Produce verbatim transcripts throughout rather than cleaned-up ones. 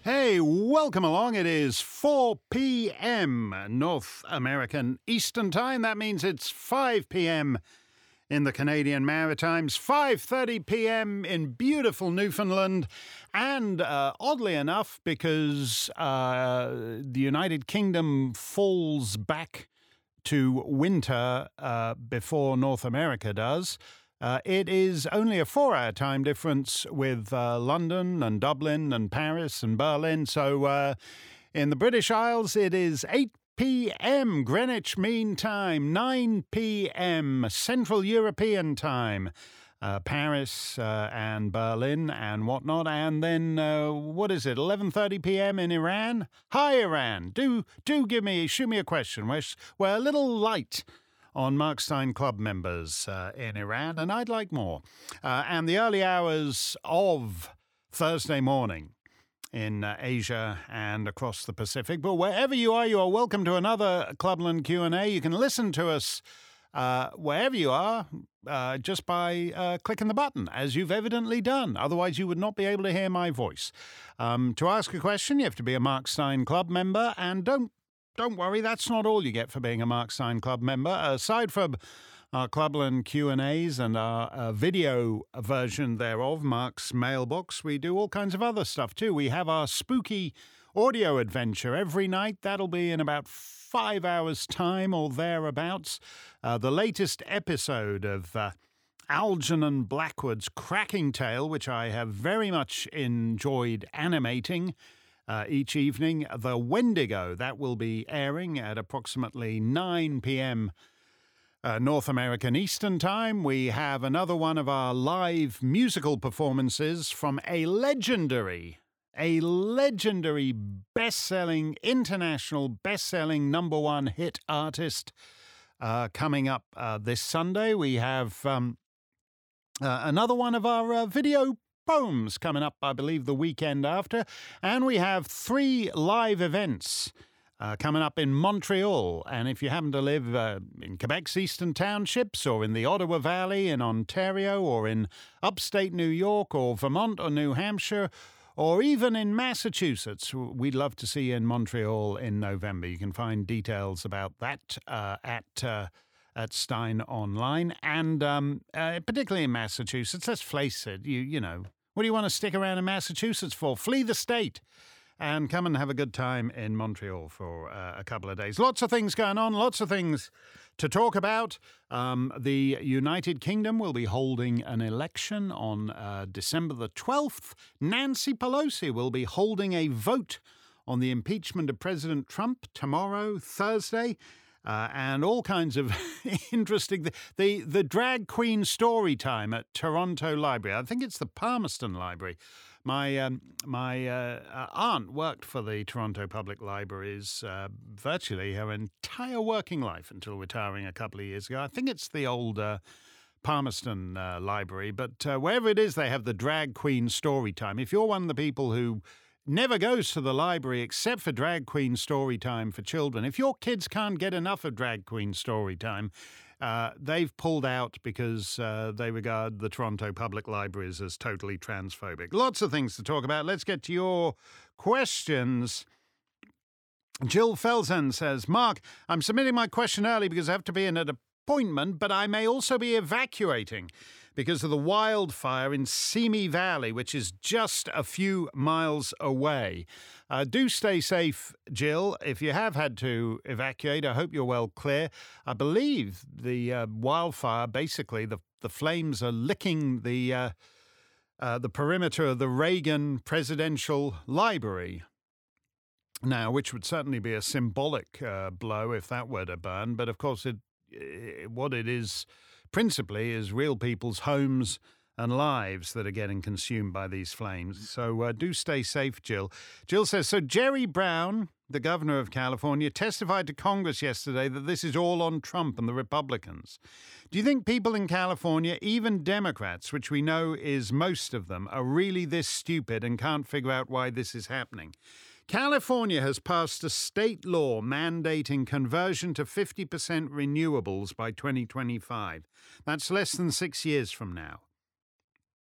Hey, welcome along. It is four p.m. North American Eastern Time. That means it's five p.m. in the Canadian Maritimes, five thirty p.m. in beautiful Newfoundland, and uh, oddly enough, because uh, the United Kingdom falls back to winter uh, before North America does, Uh, it is only a four-hour time difference with uh, London and Dublin and Paris and Berlin. So uh, in the British Isles, it is eight p.m. Greenwich Mean Time, nine p.m. Central European Time, uh, Paris uh, and Berlin and whatnot. And then, uh, what is it, eleven thirty p.m. in Iran? Hi, Iran. Do do give me, shoot me a question. We're, we're a little light on Mark Steyn Club members uh, in Iran, and I'd like more. Uh, and the early hours of Thursday morning in uh, Asia and across the Pacific. But wherever you are, you are welcome to another Clubland Q and A. You can listen to us uh, wherever you are uh, just by uh, clicking the button, as you've evidently done. Otherwise, you would not be able to hear my voice. Um, to ask a question, you have to be a Mark Steyn Club member, and don't Don't worry, that's not all you get for being a Mark Steyn Club member. Aside from our Clubland Q and A's and our uh, video version thereof, Mark's Mailbox, we do all kinds of other stuff too. We have our spooky audio adventure every night. That'll be in about five hours' time or thereabouts. Uh, the latest episode of uh, Algernon Blackwood's Cracking Tale, which I have very much enjoyed animating, Uh, each evening, The Wendigo. That will be airing at approximately nine p.m. Uh, North American Eastern Time. We have another one of our live musical performances from a legendary, a legendary best-selling, international best-selling number one hit artist uh, coming up uh, this Sunday. We have um, uh, another one of our uh, video poems coming up, I believe, the weekend after. And we have three live events uh, coming up in Montreal. And if you happen to live uh, in Quebec's Eastern Townships or in the Ottawa Valley in Ontario or in upstate New York or Vermont or New Hampshire or even in Massachusetts, we'd love to see you in Montreal in November. You can find details about that uh, at Uh, at Steyn Online, and um, uh, particularly in Massachusetts. Let's face it, you you know, what do you want to stick around in Massachusetts for? Flee the state and come and have a good time in Montreal for uh, a couple of days. Lots of things going on, lots of things to talk about. Um, the United Kingdom will be holding an election on uh, December the twelfth. Nancy Pelosi will be holding a vote on the impeachment of President Trump tomorrow, Thursday. Uh, and all kinds of interesting... The, the the drag queen story time at Toronto Library. I think it's the Palmerston Library. My um, my uh, aunt worked for the Toronto Public Libraries uh, virtually her entire working life until retiring a couple of years ago. I think it's the old uh, Palmerston uh, Library. But uh, wherever it is, they have the drag queen story time. If you're one of the people who never goes to the library except for drag queen story time for children, if your kids can't get enough of drag queen story time, uh, they've pulled out because uh, they regard the Toronto Public Libraries as totally transphobic. Lots of things to talk about. Let's get to your questions. Jill Felsen says, Mark, I'm submitting my question early because I have to be in an appointment, but I may also be evacuating because of the wildfire in Simi Valley, which is just a few miles away. Uh, do stay safe, Jill. If you have had to evacuate, I hope you're well clear. I believe the uh, wildfire, basically, the, the flames are licking the, uh, uh, the perimeter of the Reagan Presidential Library now, which would certainly be a symbolic uh, blow if that were to burn. But, of course, it, it what it is principally is real people's homes and lives that are getting consumed by these flames. So uh, do stay safe, Jill. Jill says, so Jerry Brown, the governor of California, testified to Congress yesterday that this is all on Trump and the Republicans. Do you think people in California, even Democrats, which we know is most of them, are really this stupid and can't figure out why this is happening? California has passed a state law mandating conversion to fifty percent renewables by twenty twenty-five. That's less than six years from now.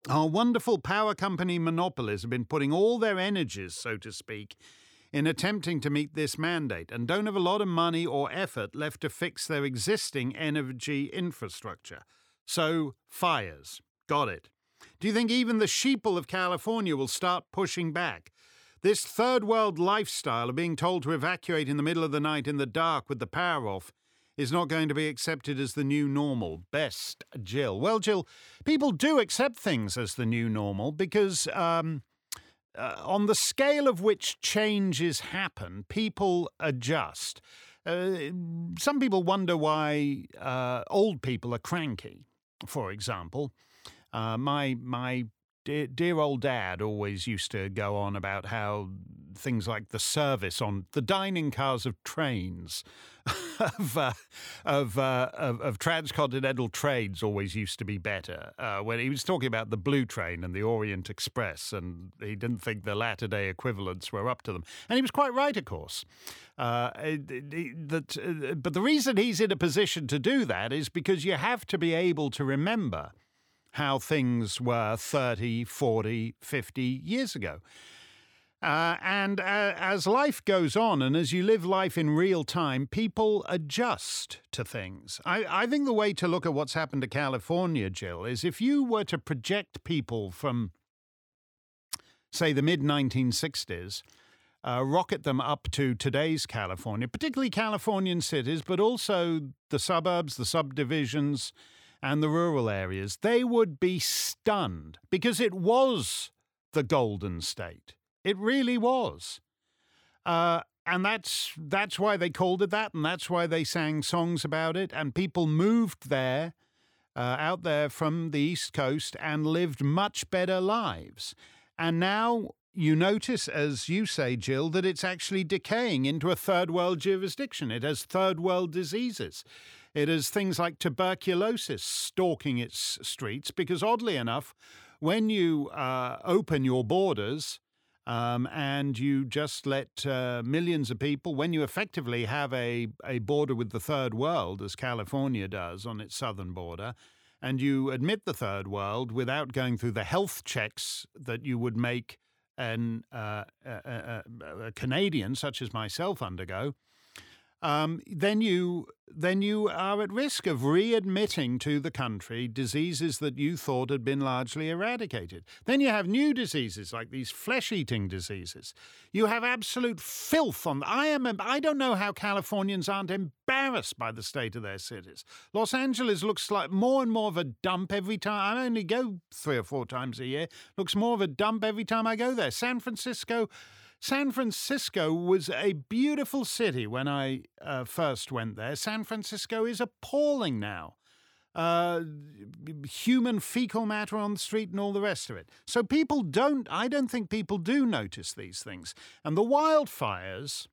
Our wonderful power company monopolies have been putting all their energies, so to speak, in attempting to meet this mandate and don't have a lot of money or effort left to fix their existing energy infrastructure. So, fires. Got it. Do you think even the sheeple of California will start pushing back? This third world lifestyle of being told to evacuate in the middle of the night in the dark with the power off is not going to be accepted as the new normal. Best, Jill. Well, Jill, people do accept things as the new normal because um, uh, on the scale of which changes happen, people adjust. Uh, some people wonder why uh, old people are cranky, for example. Uh, my my dear, dear old dad always used to go on about how things like the service on the dining cars of trains of, uh, of, uh, of of transcontinental trains always used to be better. Uh, when he was talking about the Blue Train and the Orient Express, and he didn't think the latter-day equivalents were up to them, and he was quite right, of course. Uh, that, uh, but the reason he's in a position to do that is because you have to be able to remember how things were thirty, forty, fifty years ago. Uh, and uh, as life goes on and as you live life in real time, people adjust to things. I, I think the way to look at what's happened to California, Jill, is if you were to project people from, say, the mid nineteen sixties, uh, rocket them up to today's California, particularly Californian cities, but also the suburbs, the subdivisions, and the rural areas, they would be stunned because it was the Golden State. It really was. Uh, and that's that's why they called it that, and that's why they sang songs about it, and people moved there, uh, out there from the East Coast and lived much better lives. And now you notice, as you say, Jill, that it's actually decaying into a third world jurisdiction. It has third world diseases. It has things like tuberculosis stalking its streets because, oddly enough, when you uh, open your borders um, and you just let uh, millions of people, when you effectively have a, a border with the third world, as California does on its southern border, and you admit the third world without going through the health checks that you would make an, uh, a, a, a Canadian, such as myself, undergo, Um, then you then you are at risk of readmitting to the country diseases that you thought had been largely eradicated. Then you have new diseases like these flesh-eating diseases. You have absolute filth on. I am. I don't know how Californians aren't embarrassed by the state of their cities. Los Angeles looks like more and more of a dump every time. I only go three or four times a year. Looks more of a dump every time I go there. San Francisco. San Francisco was a beautiful city when I uh, first went there. San Francisco is appalling now. Uh, human fecal matter on the street and all the rest of it. So people don't, I don't think people do notice these things. And the wildfires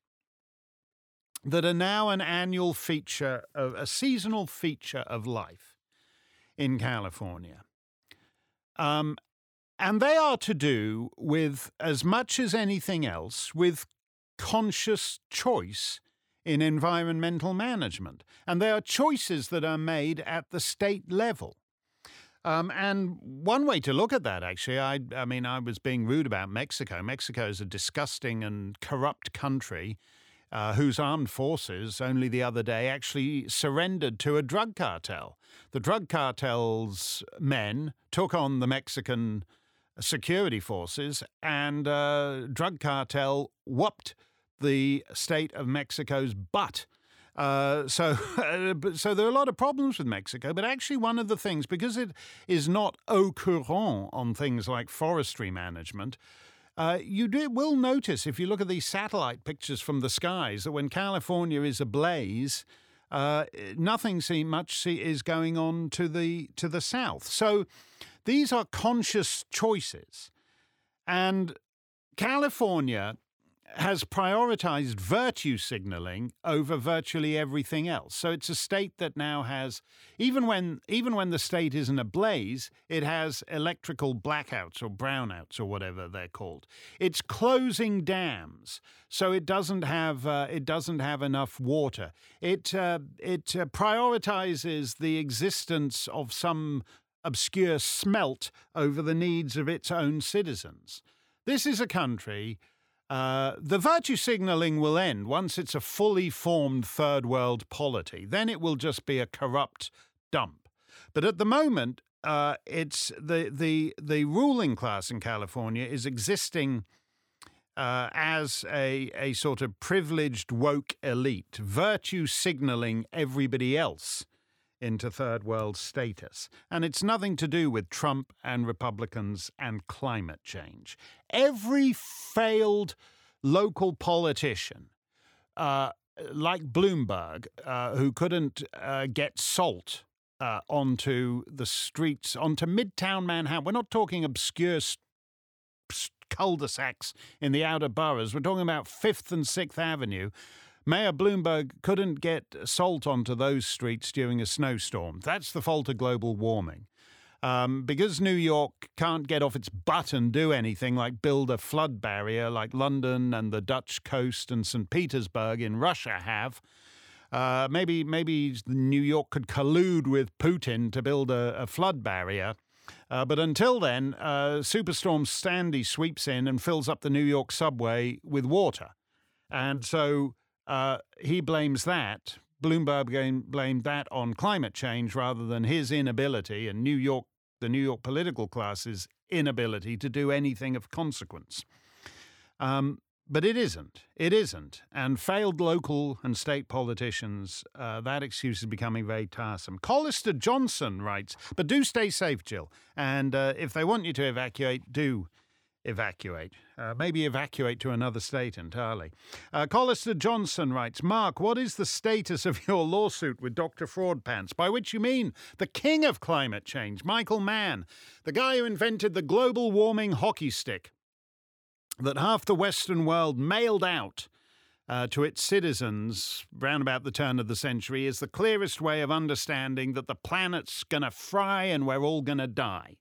that are now an annual feature, of, a seasonal feature of life in California. Um, And they are to do with, as much as anything else, with conscious choice in environmental management. And they are choices that are made at the state level. Um, and one way to look at that, actually, I, I mean, I was being rude about Mexico. Mexico is a disgusting and corrupt country uh, whose armed forces, only the other day, actually surrendered to a drug cartel. The drug cartel's men took on the Mexican security forces, and uh, drug cartel whooped the state of Mexico's butt. Uh, so, so there are a lot of problems with Mexico, but actually one of the things, because it is not au courant on things like forestry management, uh, you do, will notice if you look at these satellite pictures from the skies that when California is ablaze, uh, nothing see, much see, is going on to the to the south. So these are conscious choices. And California has prioritized virtue signaling over virtually everything else. So it's a state that now has, even when even when the state isn't ablaze, it has electrical blackouts or brownouts or whatever they're called. It's closing dams, so it doesn't have uh, it doesn't have enough water. It uh, it uh, prioritizes the existence of some obscure smelt over the needs of its own citizens. This is a country, uh, the virtue signalling will end once it's a fully formed third world polity. Then it will just be a corrupt dump. But at the moment, uh, it's the, the, the ruling class in California is existing uh, as a, a sort of privileged woke elite, virtue signaling everybody else into third world status. And it's nothing to do with Trump and Republicans and climate change. Every failed local politician, uh, like Bloomberg, uh, who couldn't uh, get salt uh, onto the streets, onto Midtown Manhattan. We're not talking obscure st- st- cul-de-sacs in the outer boroughs. We're talking about Fifth and Sixth Avenue. Mayor Bloomberg couldn't get salt onto those streets during a snowstorm. That's the fault of global warming. Um, because New York can't get off its butt and do anything like build a flood barrier like London and the Dutch coast and Saint Petersburg in Russia have, uh, maybe maybe New York could collude with Putin to build a, a flood barrier. Uh, but until then, uh, Superstorm Sandy sweeps in and fills up the New York subway with water. And so Uh, he blames that. Bloomberg blamed that on climate change rather than his inability and New York, the New York political class's inability to do anything of consequence. Um, but it isn't. It isn't. And failed local and state politicians, uh, that excuse is becoming very tiresome. Collister Johnson writes, but do stay safe, Jill. And uh, if they want you to evacuate, do evacuate. Uh, maybe evacuate to another state entirely. Uh, Collister Johnson writes, Mark, what is the status of your lawsuit with Doctor Fraudpants? By which you mean the king of climate change, Michael Mann, the guy who invented the global warming hockey stick that half the Western world mailed out uh, to its citizens round about the turn of the century is the clearest way of understanding that the planet's going to fry and we're all going to die.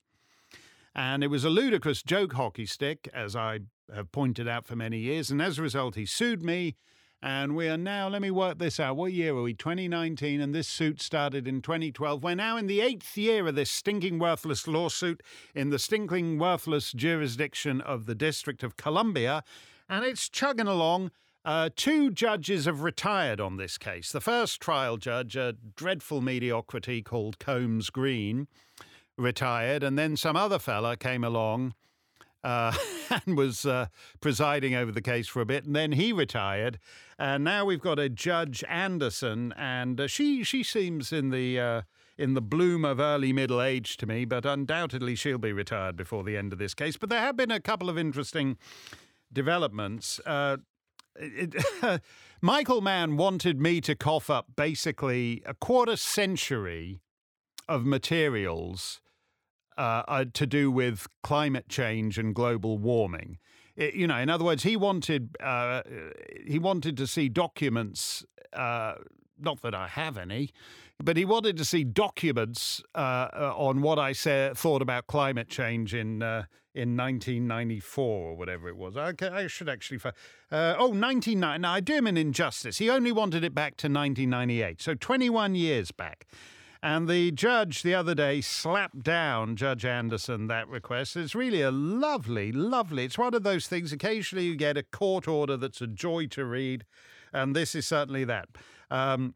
And it was a ludicrous joke hockey stick, as I have pointed out for many years. And as a result, he sued me. And we are now, let me work this out. What year are we? twenty nineteen. And this suit started in twenty twelve. We're now in the eighth year of this stinking worthless lawsuit in the stinking worthless jurisdiction of the District of Columbia. And it's chugging along. Uh, two judges have retired on this case. The first trial judge, a dreadful mediocrity called Combs Green, retired, and then some other fella came along uh, and was uh, presiding over the case for a bit, and then he retired, and now we've got a Judge Anderson, and uh, she she seems in the uh, in the bloom of early middle age to me, but undoubtedly she'll be retired before the end of this case. But there have been a couple of interesting developments. Uh, it, it, Michael Mann wanted me to cough up basically a quarter century of materials Uh, uh, to do with climate change and global warming. It, you know, in other words, he wanted uh, he wanted to see documents. Uh, not that I have any, but he wanted to see documents uh, uh, on what I say, thought about climate change in uh, in nineteen ninety-four or whatever it was. I, I should actually. Uh, oh, nineteen ninety. No, I do him an injustice. He only wanted it back to nineteen ninety-eight, so twenty-one years back. And the judge the other day slapped down, Judge Anderson, that request. It's really a lovely, lovely, it's one of those things. Occasionally you get a court order that's a joy to read, and this is certainly that. Um,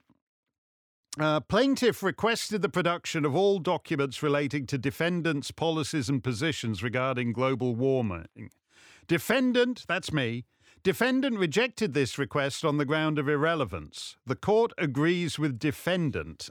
uh, plaintiff requested the production of all documents relating to defendants' policies and positions regarding global warming. Defendant, that's me, defendant rejected this request on the ground of irrelevance. The court agrees with defendant.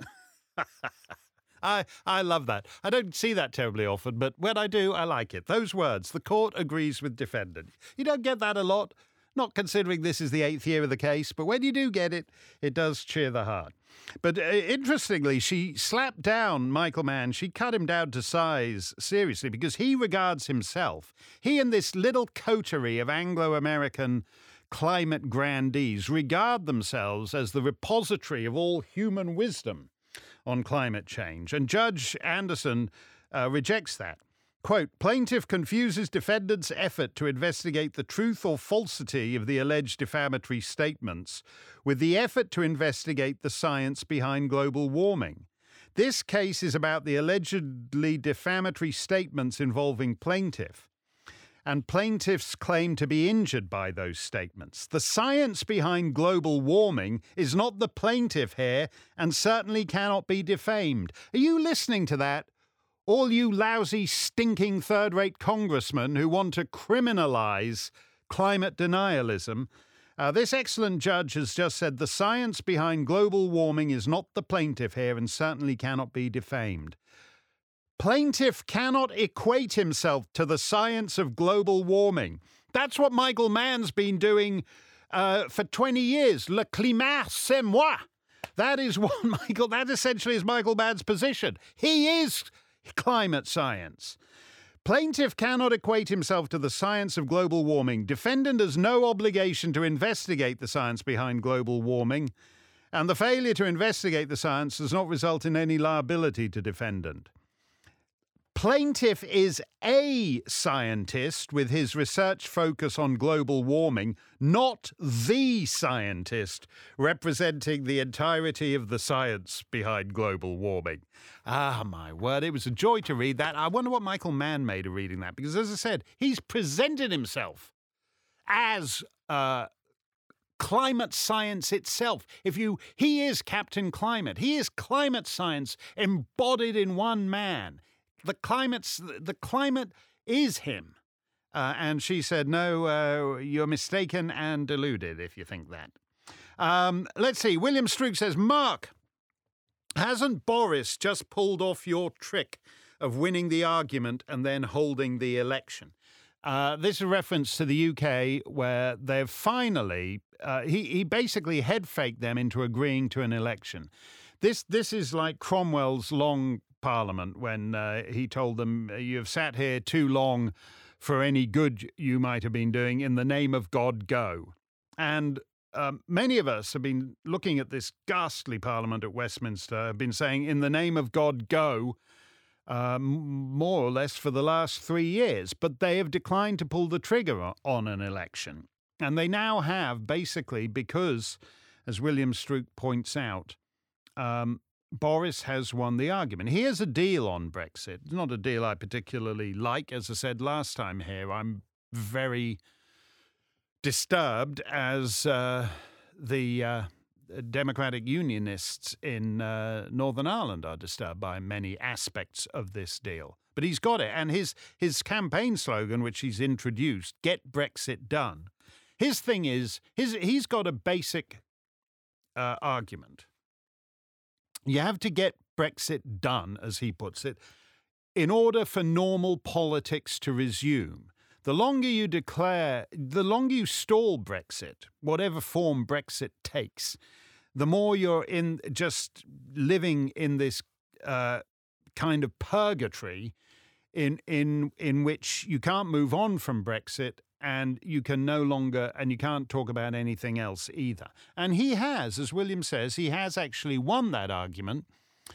I I love that. I don't see that terribly often, but when I do, I like it. Those words, the court agrees with defendant. You don't get that a lot, not considering this is the eighth year of the case, but when you do get it, it does cheer the heart. But uh, interestingly, she slapped down Michael Mann. She cut him down to size, seriously, because he regards himself, he and this little coterie of Anglo-American climate grandees regard themselves as the repository of all human wisdom on climate change. And Judge Anderson uh, rejects that. Quote, plaintiff confuses defendant's effort to investigate the truth or falsity of the alleged defamatory statements with the effort to investigate the science behind global warming. This case is about the allegedly defamatory statements involving plaintiff, and plaintiffs claim to be injured by those statements. The science behind global warming is not the plaintiff here and certainly cannot be defamed. Are you listening to that? All you lousy, stinking third-rate congressmen who want to criminalize climate denialism. Uh, this excellent judge has just said the science behind global warming is not the plaintiff here and certainly cannot be defamed. Plaintiff cannot equate himself to the science of global warming. That's what Michael Mann's been doing uh, for twenty years. Le climat, c'est moi. That is what Michael, that essentially is Michael Mann's position. He is climate science. Plaintiff cannot equate himself to the science of global warming. Defendant has no obligation to investigate the science behind global warming, and the failure to investigate the science does not result in any liability to defendant. Plaintiff is a scientist with his research focus on global warming, not the scientist representing the entirety of the science behind global warming. Ah, my word, it was a joy to read that. I wonder what Michael Mann made of reading that, because as I said, he's presented himself as uh, climate science itself. If you, he is Captain Climate. He is climate science embodied in one man. The climate's, the climate is him. Uh, and she said, no, uh, you're mistaken and deluded if you think that. Um, let's see. William Strook says, Mark, hasn't Boris just pulled off your trick of winning the argument and then holding the election? Uh, this is a reference to the U K where they've finally, uh, he, he basically head faked them into agreeing to an election. This, this is like Cromwell's long Parliament when uh, he told them, you've sat here too long for any good you might have been doing. In the name of God, go. And um, many of us have been looking at this ghastly Parliament at Westminster, have been saying, in the name of God, go, uh, more or less for the last three years. But they have declined to pull the trigger on an election. And they now have, basically, because, as William Strook points out, um, Boris has won the argument. Here's a deal on Brexit. It's not a deal I particularly like. As I said last time here, I'm very disturbed as uh, the uh, Democratic Unionists in uh, Northern Ireland are disturbed by many aspects of this deal. But he's got it. And his, his campaign slogan, which he's introduced, Get Brexit Done. His thing is, his, he's got a basic uh, argument. You have to get Brexit done, as he puts it, in order for normal politics to resume. The longer you declare, the longer you stall Brexit, whatever form Brexit takes, the more you're in just living in this uh, kind of purgatory in in in which you can't move on from Brexit. And you can no longer, and you can't talk about anything else either. And he has, as William says, he has actually won that argument.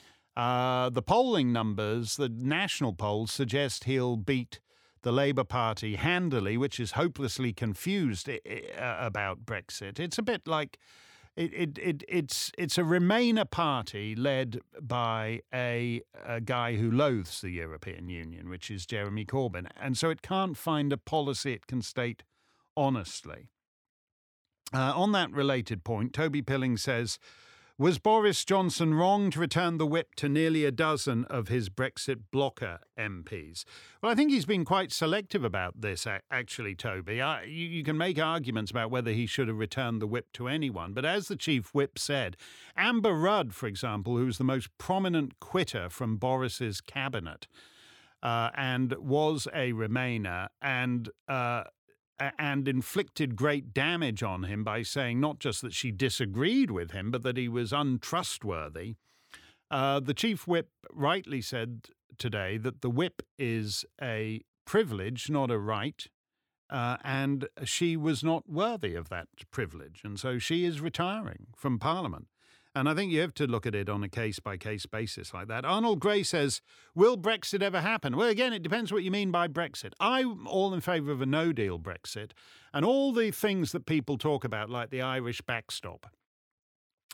Uh, the polling numbers, the national polls, suggest he'll beat the Labour Party handily, which is hopelessly confused about Brexit. It's a bit like it, it, it it's it's a Remainer party led by a, a guy who loathes the European Union, which is Jeremy Corbyn. And so it can't find a policy it can state honestly. Uh, on that related point, Toby Pilling says, was Boris Johnson wrong to return the whip to nearly a dozen of his Brexit blocker M Ps? Well, I think he's been quite selective about this, actually, Toby. I, you, you can make arguments about whether he should have returned the whip to anyone. But as the chief whip said, Amber Rudd, for example, who's the most prominent quitter from Boris's cabinet uh, and was a Remainer and uh, and inflicted great damage on him by saying not just that she disagreed with him, but that he was untrustworthy. Uh, the chief whip rightly said today that the whip is a privilege, not a right, uh, and she was not worthy of that privilege. And so she is retiring from Parliament. And I think you have to look at it on a case-by-case basis like that. Arnold Gray says, will Brexit ever happen? Well, again, it depends what you mean by Brexit. I'm all in favour of a no-deal Brexit. And all the things that people talk about, like the Irish backstop,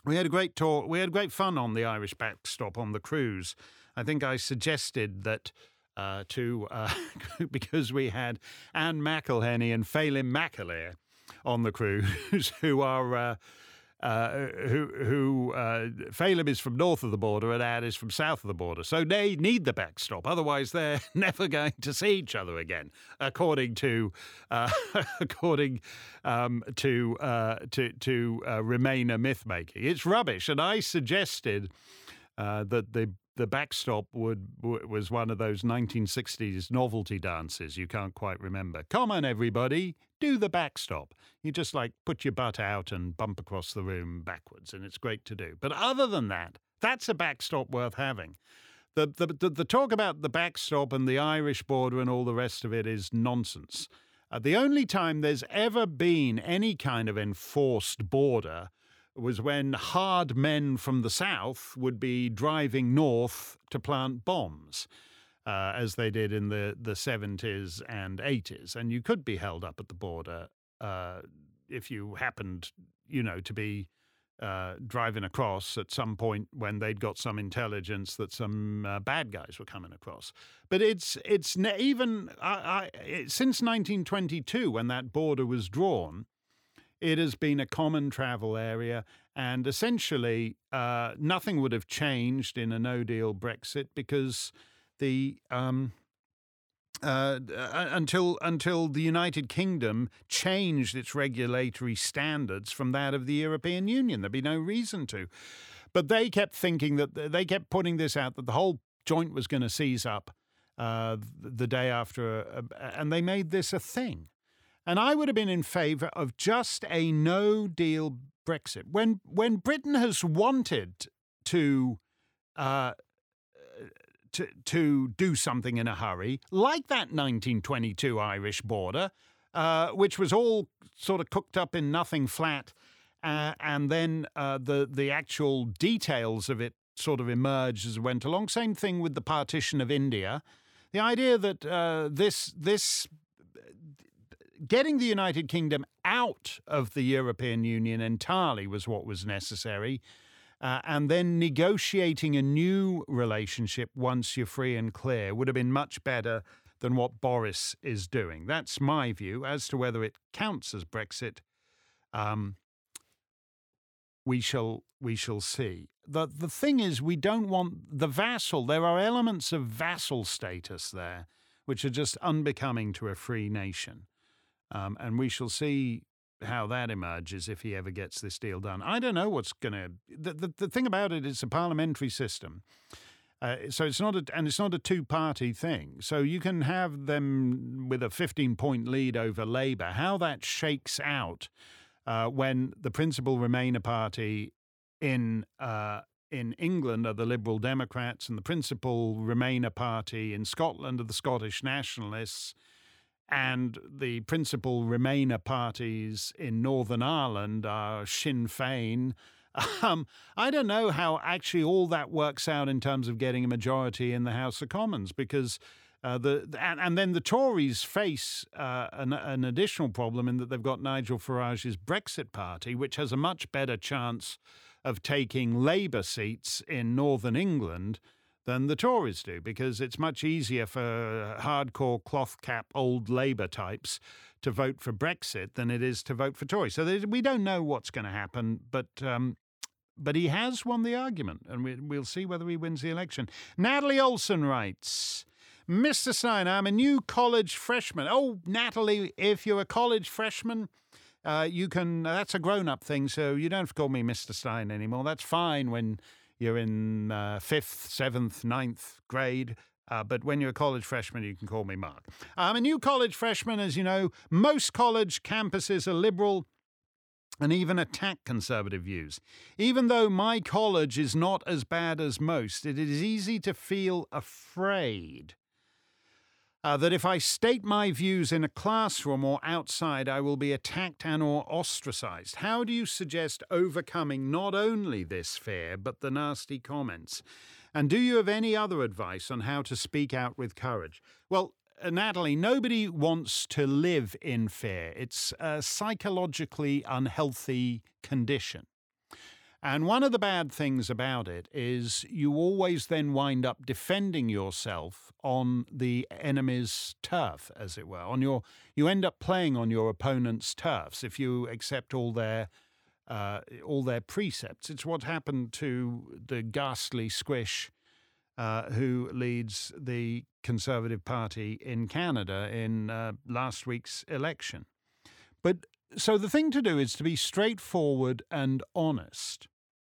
We had a great talk. We had great fun on the Irish backstop on the cruise. I think I suggested that uh, to uh, because we had Anne McElhenney and Phelim McAleer on the cruise, who are uh, uh, who who uh, Phelim is from north of the border and Anne is from south of the border, so they need the backstop. Otherwise, they're never going to see each other again, according to uh, according um, to uh, to to uh, Remainer myth making. It's rubbish, and I suggested uh, that the. The backstop would was one of those nineteen sixties novelty dances you can't quite remember. Come on, everybody, do the backstop. You just like put your butt out and bump across the room backwards, and it's great to do. But other than that, that's a backstop worth having. The the the, the talk about the backstop and the Irish border and all the rest of it is nonsense. Uh, the only time there's ever been any kind of enforced border was when hard men from the south would be driving north to plant bombs, uh, as they did in the, the seventies and eighties. And you could be held up at the border uh, if you happened, you know, to be uh, driving across at some point when they'd got some intelligence that some uh, bad guys were coming across. But it's it's ne- even I, I, it, since nineteen twenty-two, when that border was drawn, it has been a common travel area, and essentially uh, nothing would have changed in a no-deal Brexit because the um, uh, until until the United Kingdom changed its regulatory standards from that of the European Union. There'd be no reason to. But they kept thinking that they kept putting this out that the whole joint was going to seize up uh, the day after, uh, and they made this a thing. And I would have been in favour of just a no-deal Brexit. When when Britain has wanted to, uh, to to do something in a hurry, like that nineteen twenty-two Irish border, uh, which was all sort of cooked up in nothing flat, uh, and then uh, the the actual details of it sort of emerged as it went along. Same thing with the partition of India. The idea that uh, this this getting the United Kingdom out of the European Union entirely was what was necessary, uh, and then negotiating a new relationship once you're free and clear would have been much better than what Boris is doing. That's my view. As to whether it counts as Brexit, um, we shall we shall see. The, the thing is, we don't want the vassal. There are elements of vassal status there which are just unbecoming to a free nation. Um, and we shall see how that emerges if he ever gets this deal done. I don't know what's going to... The, the, the thing about it is a parliamentary system. Uh, so it's not a, and it's not a two-party thing. So you can have them with a fifteen-point lead over Labour. How that shakes out uh, when the principal Remainer party in uh, in England are the Liberal Democrats and the principal Remainer party in Scotland are the Scottish Nationalists, and the principal Remainer parties in Northern Ireland are Sinn Féin. Um, I don't know how actually all that works out in terms of getting a majority in the House of Commons, because uh, the and, and then the Tories face uh, an, an additional problem in that they've got Nigel Farage's Brexit Party, which has a much better chance of taking Labour seats in Northern England than the Tories do, because it's much easier for hardcore cloth-cap old Labour types to vote for Brexit than it is to vote for Tories. So we don't know what's going to happen, but um, but he has won the argument, and we, we'll see whether he wins the election. Natalie Olson writes, Mister Stein, I'm a new college freshman. Oh, Natalie, if you're a college freshman, uh, you can. That's a grown-up thing, so you don't have to call me Mister Stein anymore. That's fine when you're in uh, fifth, seventh, ninth grade. Uh, but when you're a college freshman, you can call me Mark. I'm a new college freshman. As you know, most college campuses are liberal and even attack conservative views. Even though my college is not as bad as most, it is easy to feel afraid uh, that if I state my views in a classroom or outside, I will be attacked and or ostracized. How do you suggest overcoming not only this fear, but the nasty comments? And do you have any other advice on how to speak out with courage? Well, uh, Natalie, nobody wants to live in fear. It's a psychologically unhealthy condition. And one of the bad things about it is you always then wind up defending yourself on the enemy's turf, as it were. On your, you end up playing on your opponent's turfs if you accept all their uh, all their precepts. It's what happened to the ghastly Squish, uh, who leads the Conservative Party in Canada in uh, last week's election. But so the thing to do is to be straightforward and honest.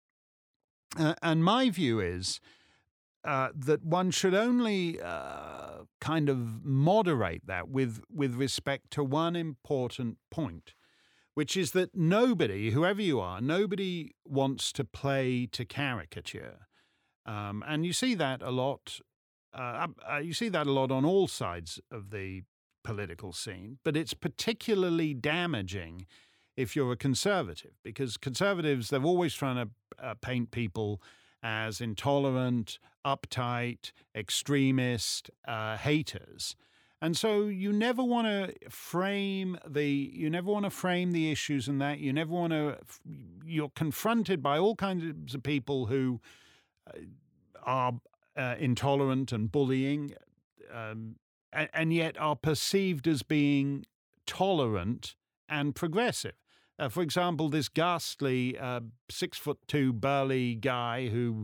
Uh, and my view is uh, that one should only uh, kind of moderate that with, with respect to one important point, which is that nobody, whoever you are, nobody wants to play to caricature. Um, and you see that a lot. Uh, uh, you see that a lot on all sides of the political scene, but it's particularly damaging if you're a conservative, because conservatives, they're always trying to uh, paint people as intolerant, uptight, extremist, uh, haters. And so you never want to frame the you never want to frame the issues in that. You never want to. You're confronted by all kinds of people who uh, are uh, intolerant and bullying, um, and, and yet are perceived as being tolerant and progressive. Uh, for example, this ghastly uh, six foot two burly guy who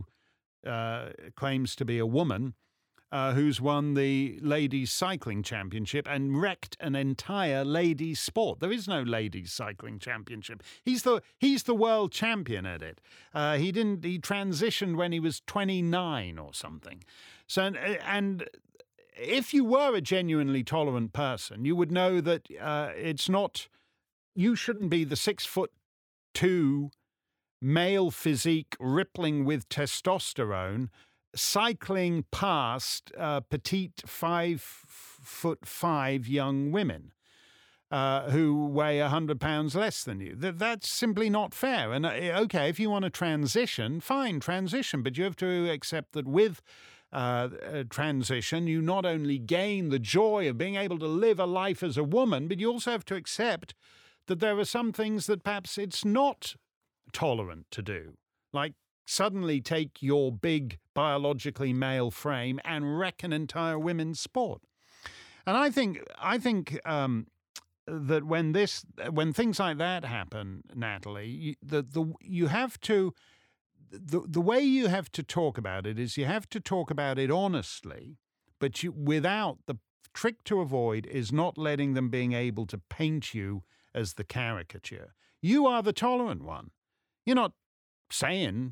uh, claims to be a woman, uh, who's won the ladies cycling championship and wrecked an entire ladies sport. There is no ladies cycling championship. He's the he's the world champion at it. Uh, he didn't. He transitioned when he was twenty-nine or something. So and. If you were a genuinely tolerant person, you would know that uh, it's not. You shouldn't be the six foot two male physique rippling with testosterone cycling past uh, petite five foot five young women uh, who weigh a hundred pounds less than you. That that's simply not fair. And uh, okay, if you want to transition, fine, transition, but you have to accept that with Uh, uh, transition, you not only gain the joy of being able to live a life as a woman, but you also have to accept that there are some things that perhaps it's not tolerant to do, like suddenly take your big biologically male frame and wreck an entire women's sport. And I think I think um, that when this when things like that happen, Natalie, you, the the you have to. The the way you have to talk about it is you have to talk about it honestly, but you, without the trick to avoid is not letting them being able to paint you as the caricature. You are the tolerant one. You're not saying,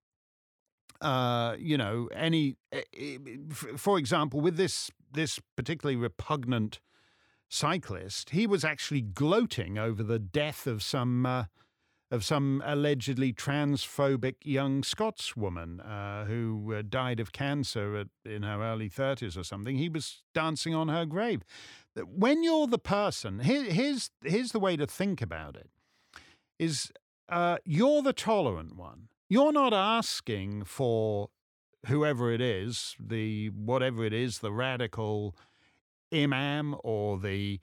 uh, you know, any. For example, with this this particularly repugnant cyclist, he was actually gloating over the death of some. Uh, of some allegedly transphobic young Scotswoman uh, who uh, died of cancer at, in her early thirties or something. He was dancing on her grave. When you're the person, here, here's, here's the way to think about it, is uh, you're the tolerant one. You're not asking for whoever it is, the whatever it is, the radical imam or the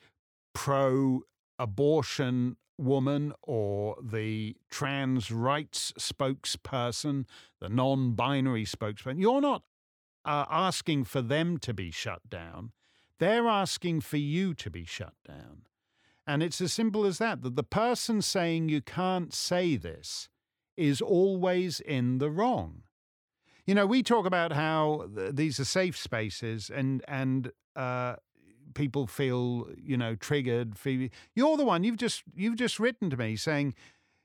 pro-abortion woman or the trans rights spokesperson, the non-binary spokesperson. You're not uh, asking for them to be shut down. They're asking for you to be shut down. And it's as simple as that, that the person saying you can't say this is always in the wrong. You know, we talk about how th- these are safe spaces and, and, uh, people feel, you know, triggered. Feel, you're the one. You've just you've just written to me saying,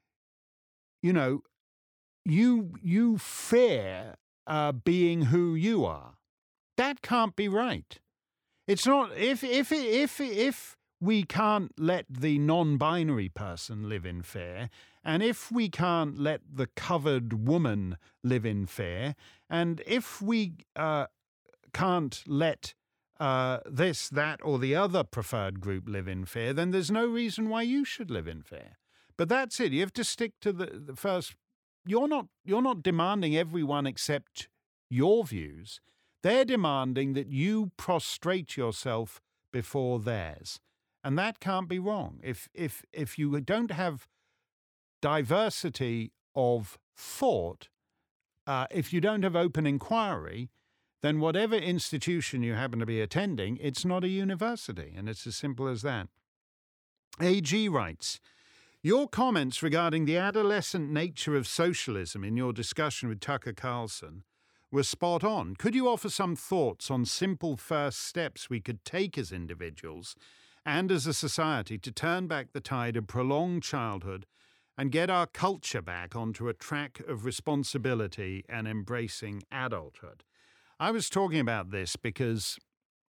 you know, you you fear uh, being who you are. That can't be right. It's not. If if if if we can't let the non-binary person live in fear, and if we can't let the covered woman live in fear, and if we uh, can't let Uh, this, that, or the other preferred group live in fear, then there's no reason why you should live in fear. But that's it. You have to stick to the, the first. You're not. You're not demanding everyone accept your views. They're demanding that you prostrate yourself before theirs, and that can't be wrong. If if if you don't have diversity of thought, uh, if you don't have open inquiry, then whatever institution you happen to be attending, it's not a university, and it's as simple as that. A G writes, your comments regarding the adolescent nature of socialism in your discussion with Tucker Carlson were spot on. Could you offer some thoughts on simple first steps we could take as individuals and as a society to turn back the tide of prolonged childhood and get our culture back onto a track of responsibility and embracing adulthood? I was talking about this because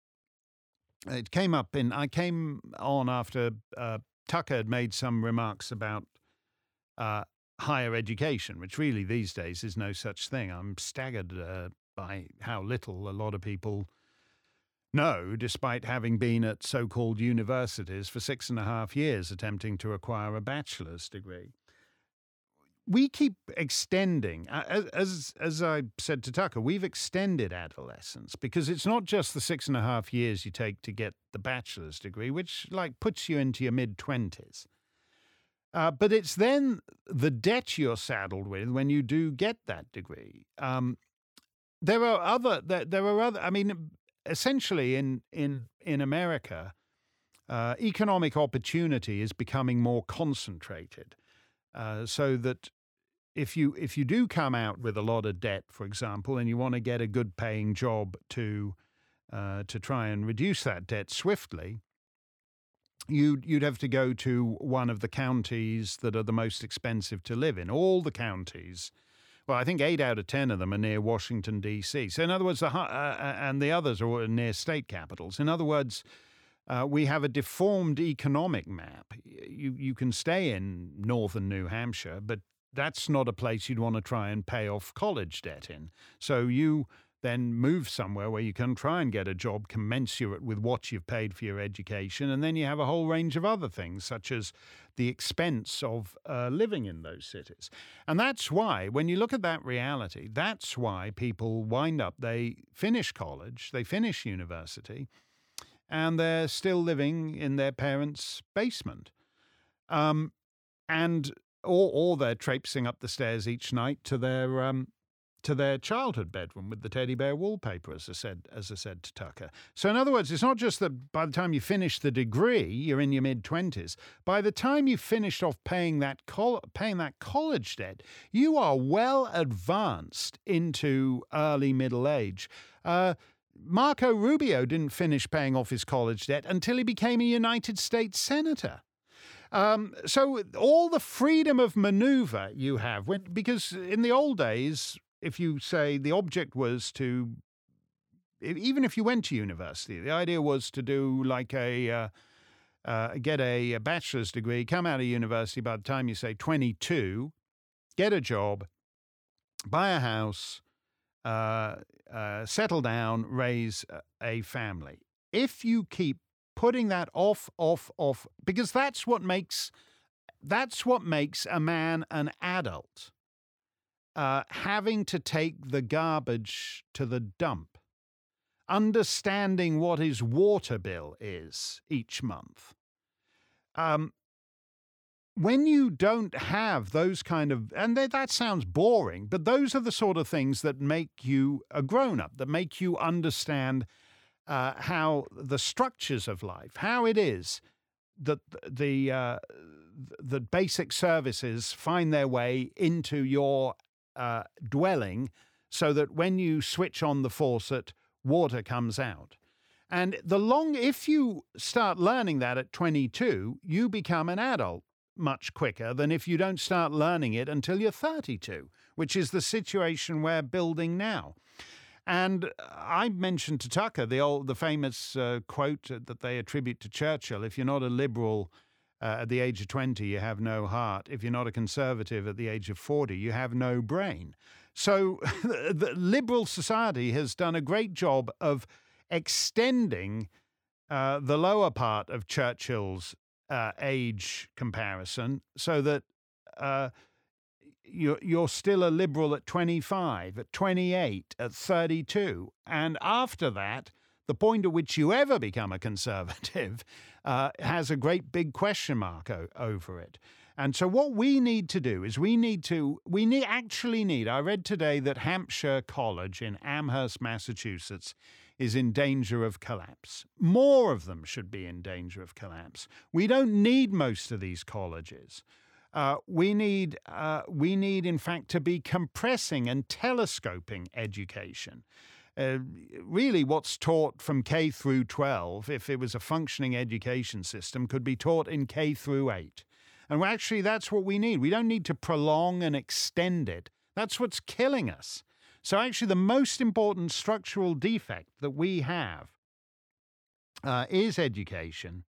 it came up in, I came on after uh, Tucker had made some remarks about uh, higher education, which really these days is no such thing. I'm staggered uh, by how little a lot of people know, despite having been at so-called universities for six and a half years attempting to acquire a bachelor's degree. We keep extending, as, as as I said to Tucker, we've extended adolescence because it's not just the six and a half years you take to get the bachelor's degree, which like puts you into your mid-twenties. Uh, but it's then the debt you're saddled with when you do get that degree. Um, there are other, there, there are other, I mean, essentially in, in, in America, uh, economic opportunity is becoming more concentrated. Uh, so that if you if you do come out with a lot of debt, for example, and you want to get a good paying job to uh, to try and reduce that debt swiftly, you'd, you'd have to go to one of the counties that are the most expensive to live in. All the counties, well, I think eight out of ten of them are near Washington, D C. So in other words, the, uh, and the others are near state capitals. In other words, Uh, we have a deformed economic map. You you can stay in northern New Hampshire, but that's not a place you'd want to try and pay off college debt in. So you then move somewhere where you can try and get a job commensurate with what you've paid for your education, and then you have a whole range of other things, such as the expense of uh, living in those cities. And that's why, when you look at that reality, that's why people wind up, they finish college, they finish university, and they're still living in their parents' basement. Um, and or, or they're traipsing up the stairs each night to their um, to their childhood bedroom with the teddy bear wallpaper, as I said, as I said to Tucker. So in other words, it's not just that by the time you finish the degree, you're in your mid-twenties. By the time you've finished off paying that col- paying that college debt, you are well advanced into early middle age. Uh, Marco Rubio didn't finish paying off his college debt until he became a United States senator. Um, so all the freedom of maneuver you have, when, because in the old days, if you say the object was to, even if you went to university, the idea was to do like a, uh, uh, get a, a bachelor's degree, come out of university by the time you say twenty-two, get a job, buy a house, uh, uh, settle down, raise a family. If you keep putting that off, off, off, because that's what makes, that's what makes a man an adult. Uh, having to take the garbage to the dump, understanding what his water bill is each month. Um, when you don't have those kind of, and they, that sounds boring, but those are the sort of things that make you a grown-up, that make you understand uh, how the structures of life, how it is that the uh, the basic services find their way into your uh, dwelling, so that when you switch on the faucet, water comes out. And the long, if you start learning that at twenty-two, you become an adult much quicker than if you don't start learning it until you're thirty-two, which is the situation we're building now. And I mentioned to Tucker the old, the famous uh, quote that they attribute to Churchill: "If you're not a liberal uh, at the age of twenty, you have no heart. If you're not a conservative at the age of forty, you have no brain." So the liberal society has done a great job of extending uh, the lower part of Churchill's uh, age comparison, so that uh, you're, you're still a liberal at twenty-five, at twenty-eight, at thirty-two. And after that, the point at which you ever become a conservative uh, has a great big question mark o- over it. And so what we need to do is we need to, we need actually need, I read today that Hampshire College in Amherst, Massachusetts is in danger of collapse. More of them should be in danger of collapse. We don't need most of these colleges. Uh, we need, uh, we need, in fact, to be compressing and telescoping education. Uh, really, what's taught from K through twelve, if it was a functioning education system, could be taught in K through eight. And actually, that's what we need. We don't need to prolong and extend it. That's what's killing us. So actually, the most important structural defect that we have uh, is education,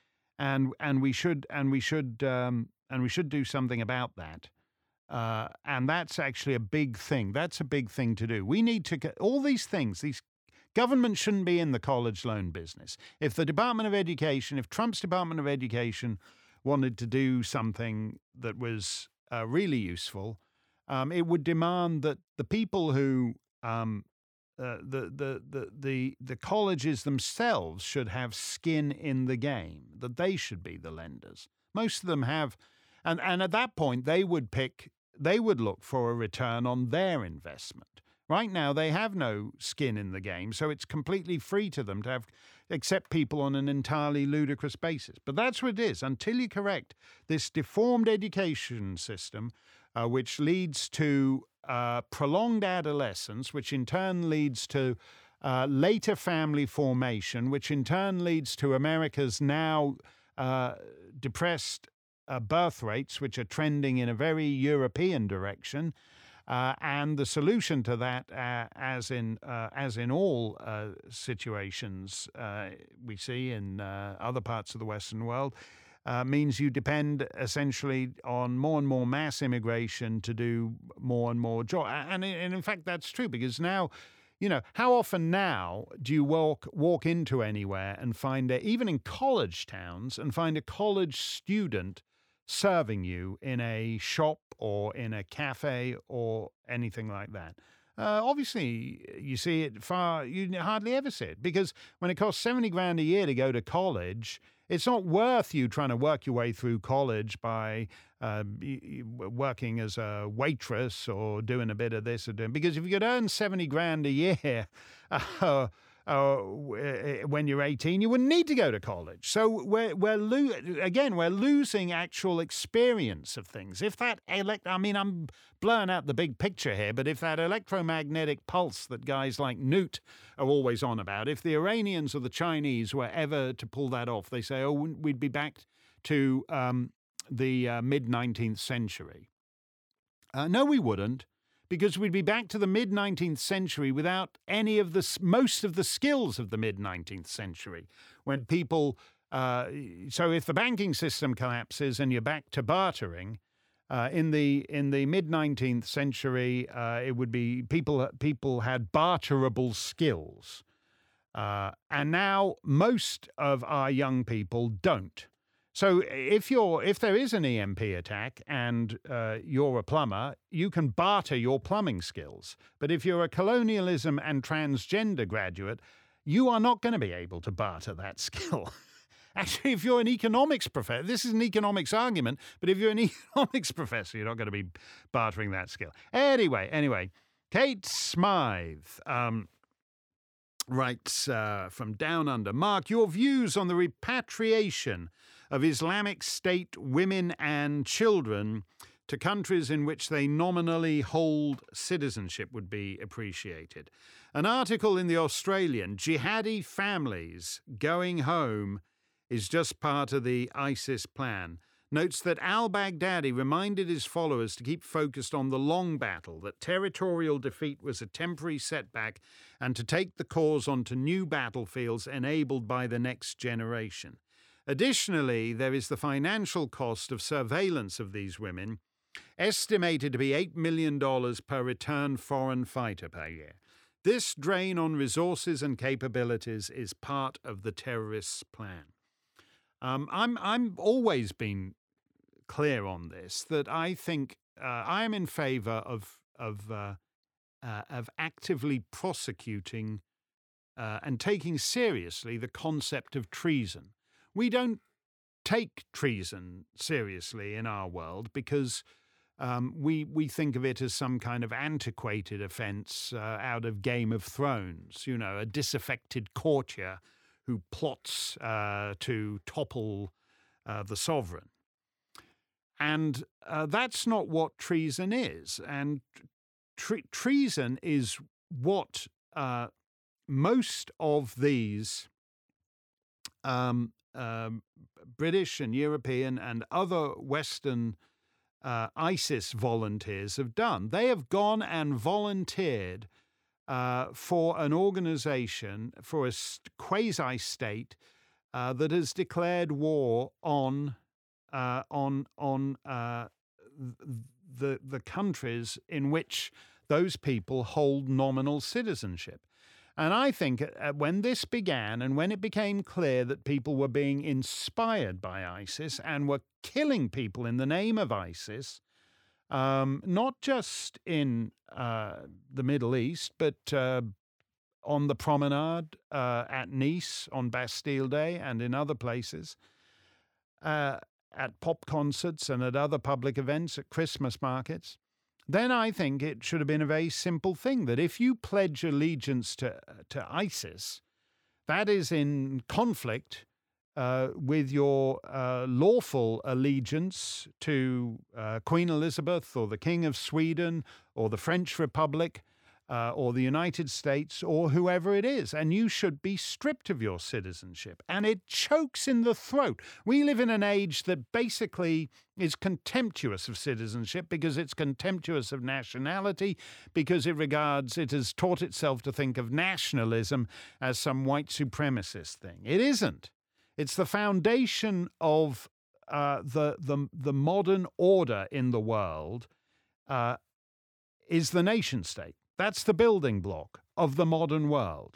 and and we should and we should um, and we should do something about that. Uh, and that's actually a big thing. That's a big thing to do. We need to get all these things. These government shouldn't be in the college loan business. If the Department of Education, if Trump's Department of Education wanted to do something that was uh, really useful, um, it would demand that the people who um, uh, the, the the the the colleges themselves should have skin in the game. That they should be the lenders. Most of them have, and and at that point they would pick. They would look for a return on their investment. Right now, they have no skin in the game, so it's completely free to them to have accept people on an entirely ludicrous basis. But that's what it is. Until you correct this deformed education system, uh, which leads to uh, prolonged adolescence, which in turn leads to uh, later family formation, which in turn leads to America's now uh, depressed uh, birth rates, which are trending in a very European direction. Uh, and the solution to that, uh, as in uh, as in all uh, situations uh, we see in uh, other parts of the Western world, uh, means you depend essentially on more and more mass immigration to do more and more job. And, and in fact, that's true, because now, you know, how often now do you walk walk into anywhere and find, a, even in college towns, and find a college student serving you in a shop or in a cafe or anything like that? Uh, obviously, you see it far, you hardly ever see it, because when it costs seventy grand a year to go to college, it's not worth you trying to work your way through college by uh, working as a waitress or doing a bit of this or doing, because if you could earn seventy grand a year, uh, Uh, when you're eighteen, you wouldn't need to go to college. So we're we're lo- again we're losing actual experience of things. If that elect, I mean, I'm blurring out the big picture here, but if that electromagnetic pulse that guys like Newt are always on about, if the Iranians or the Chinese were ever to pull that off, they say, oh, we'd be back to um, the uh, mid nineteenth century. Uh, no, we wouldn't. Because we'd be back to the mid nineteenth century without any of the, most of the skills of the mid nineteenth century, when people, uh, so if the banking system collapses and you're back to bartering, uh, in the in the mid nineteenth century, uh, it would be people people had barterable skills, uh, and now most of our young people don't. So if you're if there is an E M P attack and uh, you're a plumber, you can barter your plumbing skills. But if you're a colonialism and transgender graduate, you are not going to be able to barter that skill. Actually, if you're an economics professor, this is an economics argument, but if you're an economics professor, you're not going to be bartering that skill. Anyway, anyway, Kate Smythe um, writes uh, from down under. Mark, your views on the repatriation of Islamic State women and children to countries in which they nominally hold citizenship would be appreciated. An article in the Australian, Jihadi Families Going Home is just part of the ISIS plan, notes that al-Baghdadi reminded his followers to keep focused on the long battle, that territorial defeat was a temporary setback, and to take the cause onto new battlefields enabled by the next generation. Additionally, there is the financial cost of surveillance of these women, estimated to be eight million dollars per returned foreign fighter per year. This drain on resources and capabilities is part of the terrorists' plan. Um, I'm I'm always been clear on this, that I think uh, I am in favor of of uh, uh, of actively prosecuting uh, and taking seriously the concept of treason. We don't take treason seriously in our world because um, we we think of it as some kind of antiquated offence uh, out of Game of Thrones, you know, a disaffected courtier who plots uh, to topple uh, the sovereign. And uh, that's not what treason is. And tre- treason is what uh, most of these um, um, British and European and other Western uh, ISIS volunteers have done. They have gone and volunteered uh, for an organization, for a quasi-state uh, that has declared war on Uh, on on uh, the the countries in which those people hold nominal citizenship. And I think uh, when this began and when it became clear that people were being inspired by ISIS and were killing people in the name of ISIS, um, not just in uh, the Middle East, but uh, on the promenade uh, at Nice on Bastille Day and in other places, uh, at pop concerts and at other public events, at Christmas markets, then I think it should have been a very simple thing that if you pledge allegiance to to ISIS, that is in conflict uh, with your uh, lawful allegiance to uh, Queen Elizabeth or the King of Sweden or the French Republic uh, or the United States or whoever it is, and you should be stripped of your citizenship. And it chokes in the throat. We live in an age that basically is contemptuous of citizenship because it's contemptuous of nationality, because it regards, it has taught itself to think of nationalism as some white supremacist thing. It isn't. It's the foundation of uh, the, the, the modern order in the world uh, is the nation state. That's the building block of the modern world.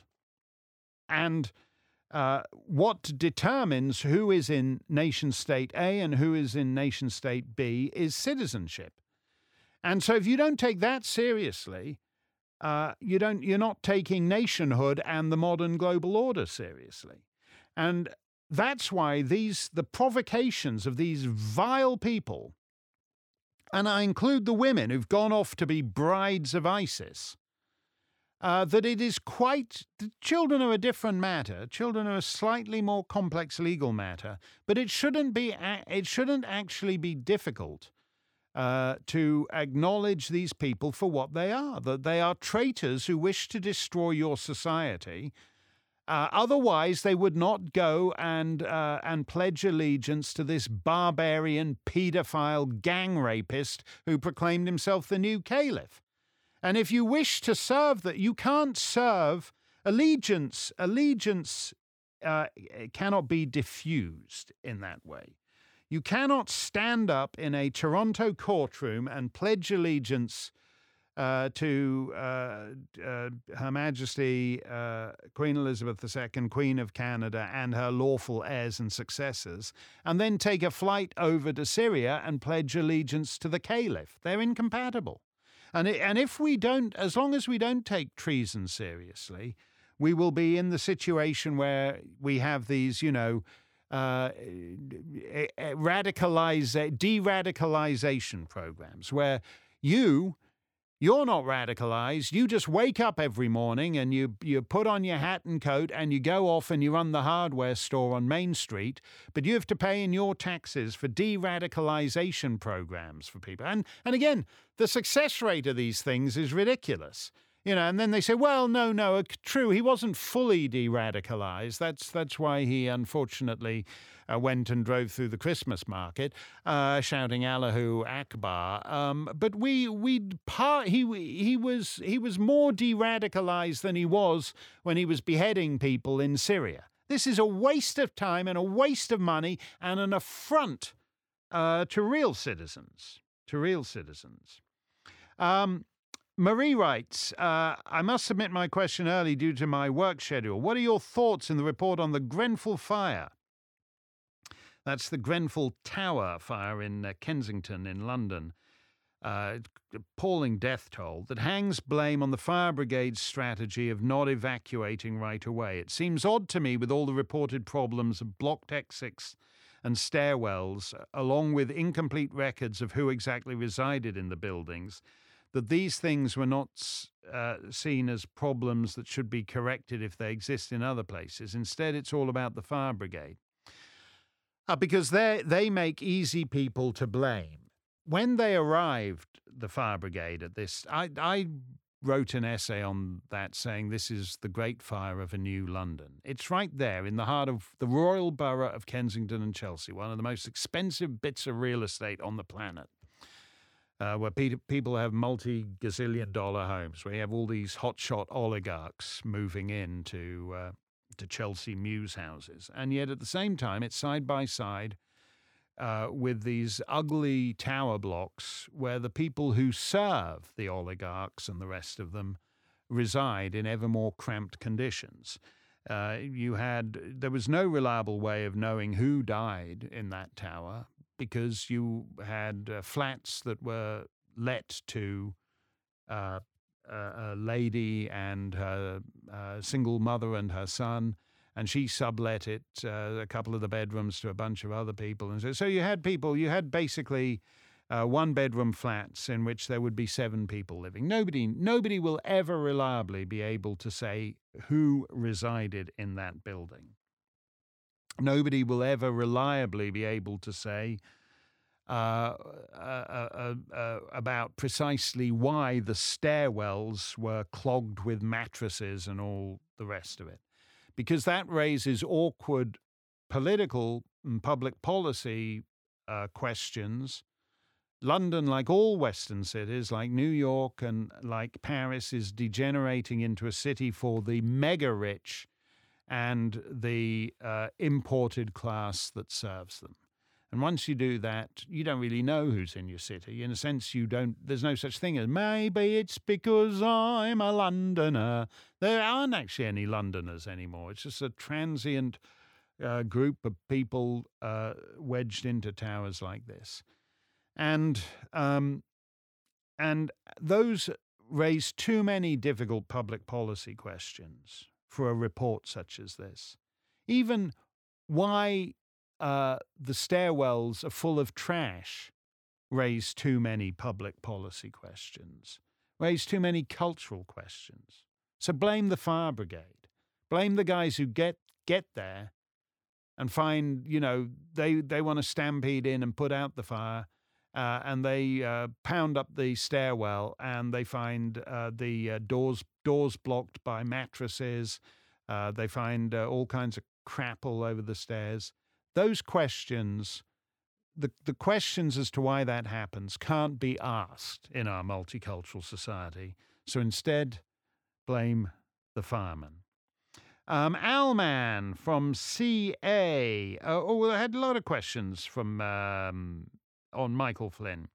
And uh, what determines who is in nation state A and who is in nation state B is citizenship. And so if you don't take that seriously, uh, you don't, you're not taking nationhood and the modern global order seriously. And that's why these, the provocations of these vile people, and I include the women who've gone off to be brides of ISIS, uh, that it is quite... Children are a different matter. Children are a slightly more complex legal matter, but it shouldn't be. It shouldn't actually be difficult uh, to acknowledge these people for what they are. That they are traitors who wish to destroy your society. Uh, otherwise, they would not go and uh, and pledge allegiance to this barbarian, paedophile, gang rapist who proclaimed himself the new caliph. And if you wish to serve that, you can't serve allegiance. Allegiance uh, cannot be diffused in that way. You cannot stand up in a Toronto courtroom and pledge allegiance Uh, to uh, uh, Her Majesty uh, Queen Elizabeth the Second, Queen of Canada, and her lawful heirs and successors, and then take a flight over to Syria and pledge allegiance to the Caliph. They're incompatible. And, it, and if we don't, as long as we don't take treason seriously, we will be in the situation where we have these, you know, uh, radicalize, de-radicalization programs where you... You're not radicalized. You just wake up every morning and you you put on your hat and coat and you go off and you run the hardware store on Main Street, but you have to pay in your taxes for de-radicalization programs for people. And and again, the success rate of these things is ridiculous. You know, and then they say, well, no, no, true, he wasn't fully de-radicalized. That's that's why he unfortunately uh, went and drove through the Christmas market, uh, shouting Allahu Akbar. Um, but we we part he he was he was more de-radicalized than he was when he was beheading people in Syria. This is a waste of time and a waste of money and an affront uh, to real citizens. To real citizens. Um, Marie writes, uh, I must submit my question early due to my work schedule. What are your thoughts in the report on the Grenfell fire? That's the Grenfell Tower fire in uh, Kensington in London. Uh, appalling death toll that hangs blame on the fire brigade's strategy of not evacuating right away. It seems odd to me with all the reported problems of blocked exits and stairwells, along with incomplete records of who exactly resided in the buildings, that these things were not uh, seen as problems that should be corrected if they exist in other places. Instead, it's all about the fire brigade. Uh, because they they make easy people to blame. When they arrived, the fire brigade at this, I, I wrote an essay on that saying this is the Great Fire of a New London. It's right there in the heart of the Royal Borough of Kensington and Chelsea, one of the most expensive bits of real estate on the planet, uh, where pe- people have multi-gazillion dollar homes, where you have all these hotshot oligarchs moving in to, uh, to Chelsea mews houses. And yet at the same time, it's side by side Uh, with these ugly tower blocks where the people who serve the oligarchs and the rest of them reside in ever more cramped conditions. Uh, you had, there was no reliable way of knowing who died in that tower because you had uh, flats that were let to uh, a, a lady and her uh, single mother and her son, and she sublet it, uh, a couple of the bedrooms, to a bunch of other people. And so, so you had people, you had basically uh, one-bedroom flats in which there would be seven people living. Nobody, nobody will ever reliably be able to say who resided in that building. Nobody will ever reliably be able to say uh, uh, uh, uh, about precisely why the stairwells were clogged with mattresses and all the rest of it. Because that raises awkward political and public policy uh, questions. London, like all Western cities, like New York and like Paris, is degenerating into a city for the mega-rich and the uh, imported class that serves them. And once you do that, you don't really know who's in your city. In a sense, you don't. There's no such thing as, maybe it's because I'm a Londoner. There aren't actually any Londoners anymore. It's just a transient uh, group of people uh, wedged into towers like this. And um, and those raise too many difficult public policy questions for a report such as this. Even why Uh, the stairwells are full of trash raise too many public policy questions, raise too many cultural questions. So blame the fire brigade. Blame the guys who get get there and find, you know, they, they want to stampede in and put out the fire, uh, and they uh, pound up the stairwell and they find uh, the uh, doors doors blocked by mattresses. Uh, they find uh, all kinds of crap all over the stairs. Those questions, the, the questions as to why that happens, can't be asked in our multicultural society. So instead, blame the firemen. Um, Alman from C A. Uh, oh, I had a lot of questions from um, on Michael Flynn.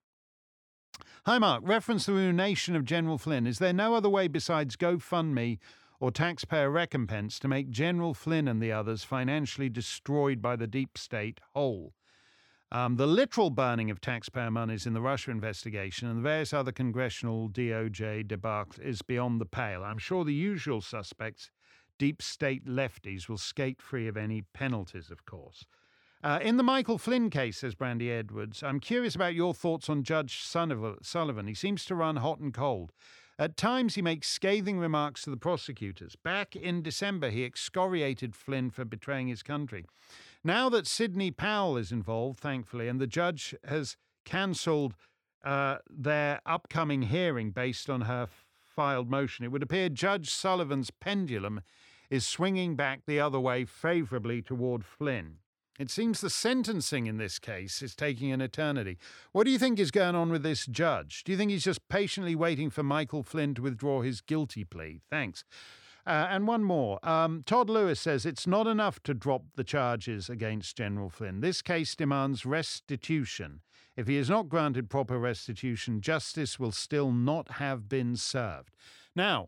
Hi, Mark. Reference to the ruination of General Flynn. Is there no other way besides GoFundMe or taxpayer recompense to make General Flynn and the others financially destroyed by the deep state whole? Um, the literal burning of taxpayer monies in the Russia investigation and the various other congressional D O J debacle is beyond the pale. I'm sure the usual suspects, deep state lefties, will skate free of any penalties, of course. Uh, in the Michael Flynn case, says Brandy Edwards, I'm curious about your thoughts on Judge Sullivan. He seems to run hot and cold. At times, he makes scathing remarks to the prosecutors. Back in December, he excoriated Flynn for betraying his country. Now that Sidney Powell is involved, thankfully, and the judge has cancelled uh, their upcoming hearing based on her filed motion, it would appear Judge Sullivan's pendulum is swinging back the other way favourably toward Flynn. It seems the sentencing in this case is taking an eternity. What do you think is going on with this judge? Do you think he's just patiently waiting for Michael Flynn to withdraw his guilty plea? Thanks. Uh, and one more. Um, Todd Lewis says it's not enough to drop the charges against General Flynn. This case demands restitution. If he is not granted proper restitution, justice will still not have been served. Now,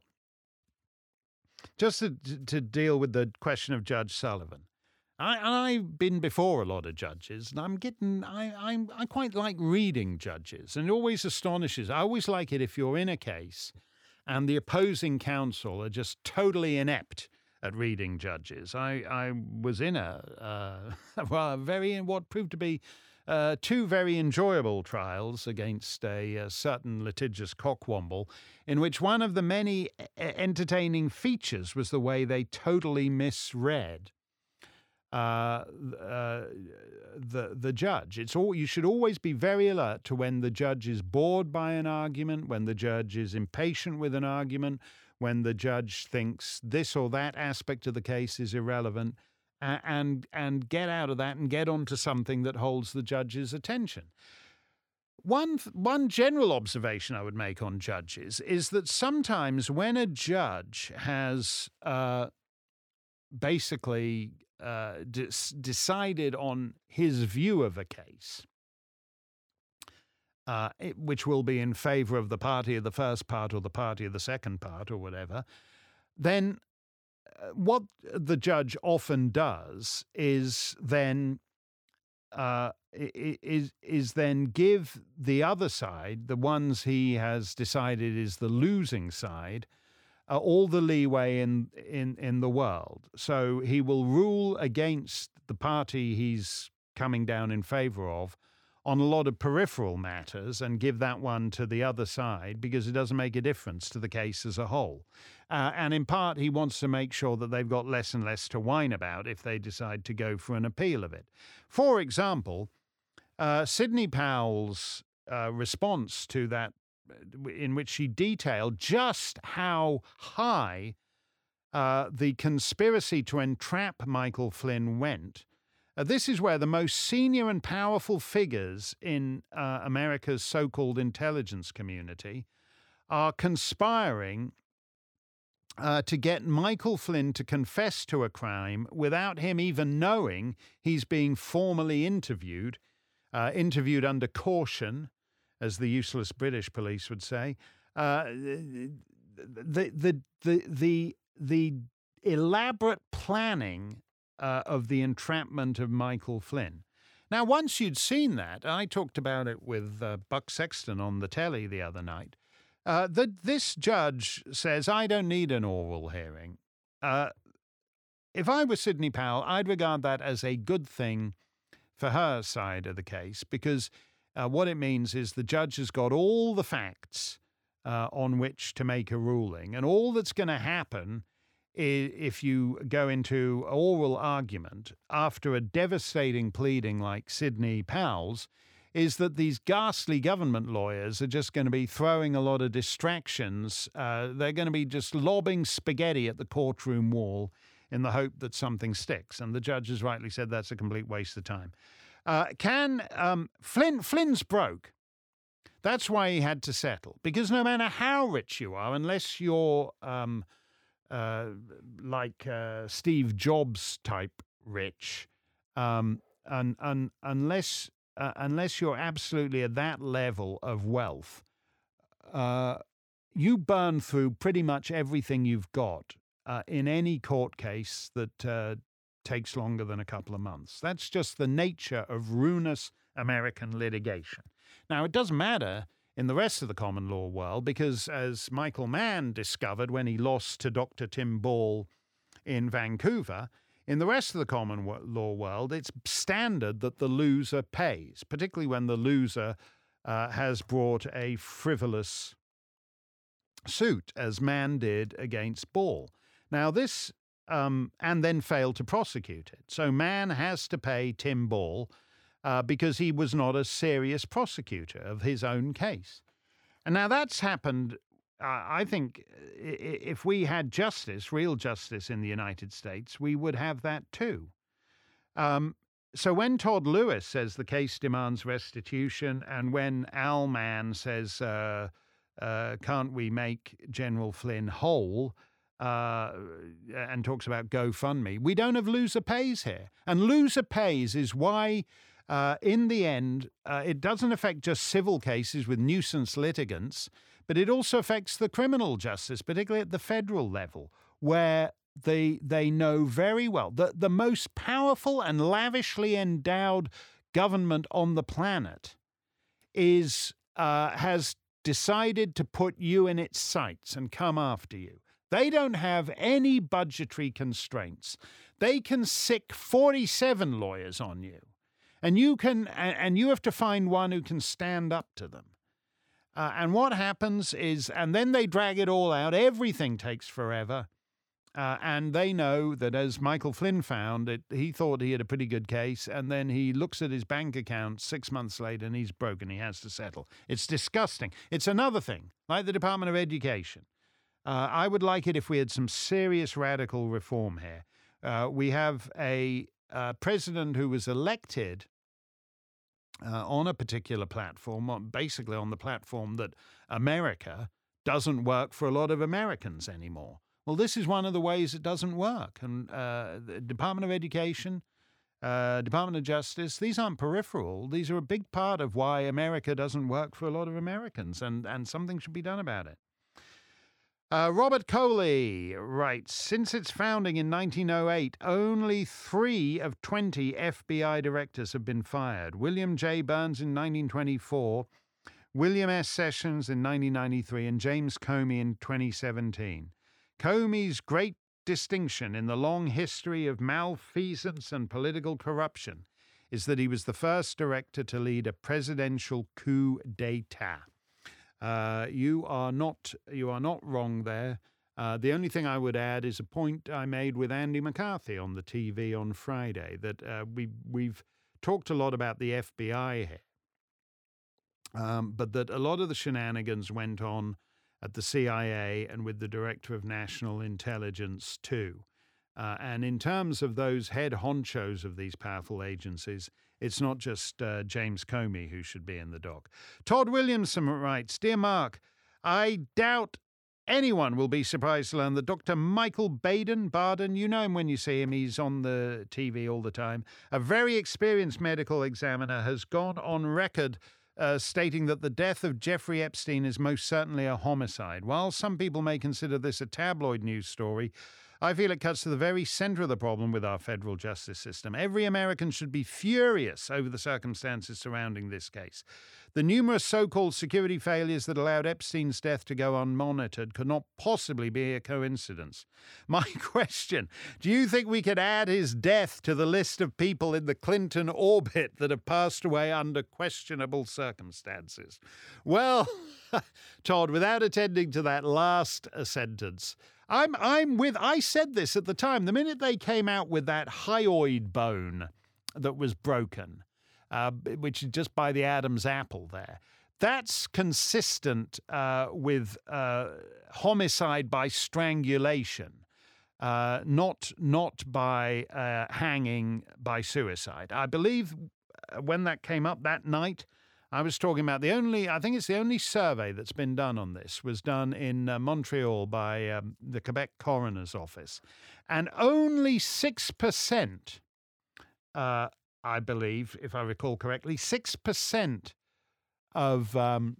just to, to deal with the question of Judge Sullivan. I, I've been before a lot of judges, and I'm getting, I, I'm, I quite like reading judges, and it always astonishes. I always like it if you're in a case and the opposing counsel are just totally inept at reading judges. I, I was in a, uh, well, a very, what proved to be uh, two very enjoyable trials against a, a certain litigious cockwomble, in which one of the many entertaining features was the way they totally misread Uh, uh, the the judge. It's all you should always be very alert to when the judge is bored by an argument, when the judge is impatient with an argument, when the judge thinks this or that aspect of the case is irrelevant, uh, and and get out of that and get on to something that holds the judge's attention. One one general observation I would make on judges is that sometimes when a judge has uh, basically Uh, de- decided on his view of a case, uh, it, which will be in favor of the party of the first part or the party of the second part or whatever, then uh, what the judge often does is then uh, is is then give the other side, the ones he has decided is the losing side, Uh, all the leeway in, in, in the world. So he will rule against the party he's coming down in favor of on a lot of peripheral matters and give that one to the other side because it doesn't make a difference to the case as a whole. Uh, and in part, he wants to make sure that they've got less and less to whine about if they decide to go for an appeal of it. For example, uh, Sidney Powell's uh, response to that, in which she detailed just how high uh, the conspiracy to entrap Michael Flynn went. Uh, this is where the most senior and powerful figures in uh, America's so-called intelligence community are conspiring uh, to get Michael Flynn to confess to a crime without him even knowing he's being formally interviewed, uh, interviewed under caution, as the useless British police would say. Uh, the, the, the, the, the elaborate planning uh, of the entrapment of Michael Flynn. Now, once you'd seen that, I talked about it with uh, Buck Sexton on the telly the other night, uh, that this judge says, I don't need an oral hearing. Uh, if I were Sidney Powell, I'd regard that as a good thing for her side of the case, because Uh, what it means is the judge has got all the facts uh, on which to make a ruling. And all that's going to happen is, if you go into oral argument after a devastating pleading like Sidney Powell's, is that these ghastly government lawyers are just going to be throwing a lot of distractions. Uh, they're going to be just lobbing spaghetti at the courtroom wall in the hope that something sticks. And the judge has rightly said that's a complete waste of time. Uh, can um, Flynn Flynn's broke. That's why he had to settle. Because no matter how rich you are, unless you're um, uh, like uh, Steve Jobs type rich, um, un, un, unless uh, unless you're absolutely at that level of wealth, uh, you burn through pretty much everything you've got uh, in any court case that Uh, takes longer than a couple of months. That's just the nature of ruinous American litigation. Now, it doesn't matter in the rest of the common law world because, as Michael Mann discovered when he lost to Doctor Tim Ball in Vancouver, in the rest of the common law world, it's standard that the loser pays, particularly when the loser uh, has brought a frivolous suit, as Mann did against Ball. Now, this Um, and then failed to prosecute it. So Mann has to pay Tim Ball uh, because he was not a serious prosecutor of his own case. And now that's happened, uh, I think, if we had justice, real justice in the United States, we would have that too. Um, so when Todd Lewis says the case demands restitution, and when Al Mann says, uh, uh, can't we make General Flynn whole, Uh, and talks about GoFundMe. We don't have loser pays here. And loser pays is why, uh, in the end, uh, it doesn't affect just civil cases with nuisance litigants, but it also affects the criminal justice, particularly at the federal level, where they they know very well that the most powerful and lavishly endowed government on the planet is uh, has decided to put you in its sights and come after you. They don't have any budgetary constraints. They can sick forty-seven lawyers on you, and you can, and you have to find one who can stand up to them. Uh, and what happens is, and then they drag it all out. Everything takes forever. Uh, and they know that, as Michael Flynn found, it, he thought he had a pretty good case, and then he looks at his bank account six months later and he's broken. He has to settle. It's disgusting. It's another thing, like the Department of Education. Uh, I would like it if we had some serious radical reform here. Uh, we have a uh, president who was elected uh, on a particular platform, basically on the platform that America doesn't work for a lot of Americans anymore. Well, this is one of the ways it doesn't work. And uh, the Department of Education, uh, Department of Justice, these aren't peripheral. These are a big part of why America doesn't work for a lot of Americans, and, and something should be done about it. Uh, Robert Coley writes, since its founding in nineteen oh eight, only three of twenty F B I directors have been fired. William J. Burns in nineteen twenty-four, William S. Sessions in nineteen ninety-three, and James Comey in twenty seventeen. Comey's great distinction in the long history of malfeasance and political corruption is that he was the first director to lead a presidential coup d'etat. Uh, you are not you are not wrong there. Uh, the only thing I would add is a point I made with Andy McCarthy on the T V on Friday, that uh, we we've talked a lot about the F B I here, um, but that a lot of the shenanigans went on at the C I A and with the Director of National Intelligence too. Uh, and in terms of those head honchos of these powerful agencies, it's not just uh, James Comey who should be in the dock. Todd Williamson writes, Dear Mark, I doubt anyone will be surprised to learn that Doctor Michael Baden, Barden, you know him when you see him, he's on the T V all the time, a very experienced medical examiner, has gone on record Uh, stating that the death of Jeffrey Epstein is most certainly a homicide. While some people may consider this a tabloid news story, I feel it cuts to the very center of the problem with our federal justice system. Every American should be furious over the circumstances surrounding this case. The numerous so-called security failures that allowed Epstein's death to go unmonitored could not possibly be a coincidence. My question, do you think we could add his death to the list of people in the Clinton orbit that have passed away under questionable circumstances? Well, Todd, without attending to that last uh, sentence, I'm I'm with, I said this at the time, the minute they came out with that hyoid bone that was broken, uh, which is just by the Adam's apple there, that's consistent uh, with uh, homicide by strangulation, uh, not, not by uh, hanging by suicide. I believe when that came up that night, I was talking about the only, I think it's the only survey that's been done on this, was done in uh, Montreal by um, the Quebec Coroner's Office. And only six percent, uh, I believe, if I recall correctly, six percent of um,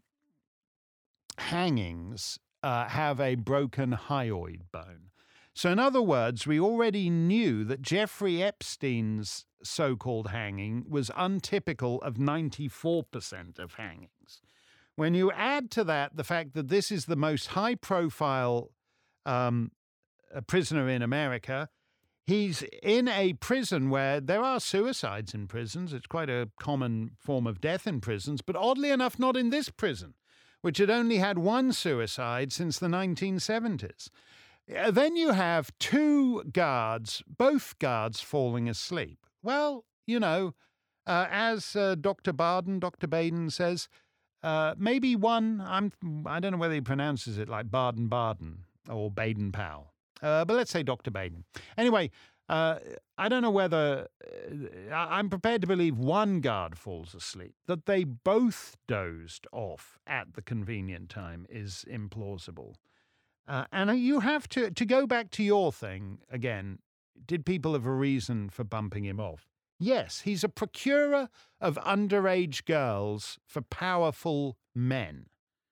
hangings uh, have a broken hyoid bone. So in other words, we already knew that Jeffrey Epstein's so-called hanging was untypical of ninety-four percent of hangings. When you add to that the fact that this is the most high-profile um, prisoner in America, he's in a prison where there are suicides in prisons. It's quite a common form of death in prisons, but oddly enough, not in this prison, which had only had one suicide since the nineteen seventies. Then you have two guards, both guards falling asleep. Well, you know, uh, as uh, Doctor Barden, Doctor Baden says, uh, maybe one, I'm, I don't know whether he pronounces it like Baden-Baden or Baden-Powell, uh, but let's say Doctor Baden. Anyway, uh, I don't know whether, uh, I'm prepared to believe one guard falls asleep. That they both dozed off at the convenient time is implausible. Uh, and you have to, to go back to your thing again, did people have a reason for bumping him off? Yes, he's a procurer of underage girls for powerful men.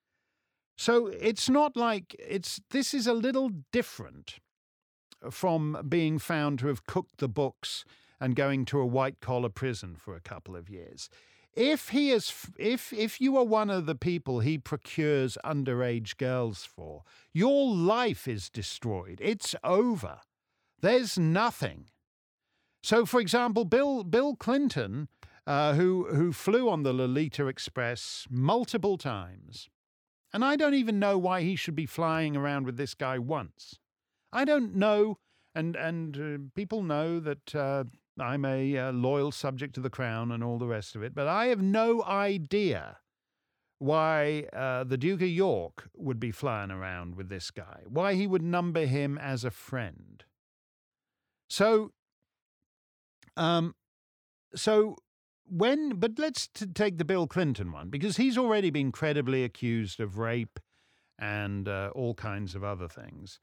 So it's not like, it's, this is a little different from being found to have cooked the books and going to a white-collar prison for a couple of years. If he is, if if you are one of the people he procures underage girls for, your life is destroyed. It's over. There's nothing. So, for example, Bill Bill Clinton, uh, who who flew on the Lolita Express multiple times, and I don't even know why he should be flying around with this guy once. I don't know, and and uh, people know that. Uh, I'm a uh, loyal subject to the crown and all the rest of it, but I have no idea why uh, the Duke of York would be flying around with this guy, why he would number him as a friend. So, um, so when, but let's t- take the Bill Clinton one, because he's already been credibly accused of rape and uh, all kinds of other things.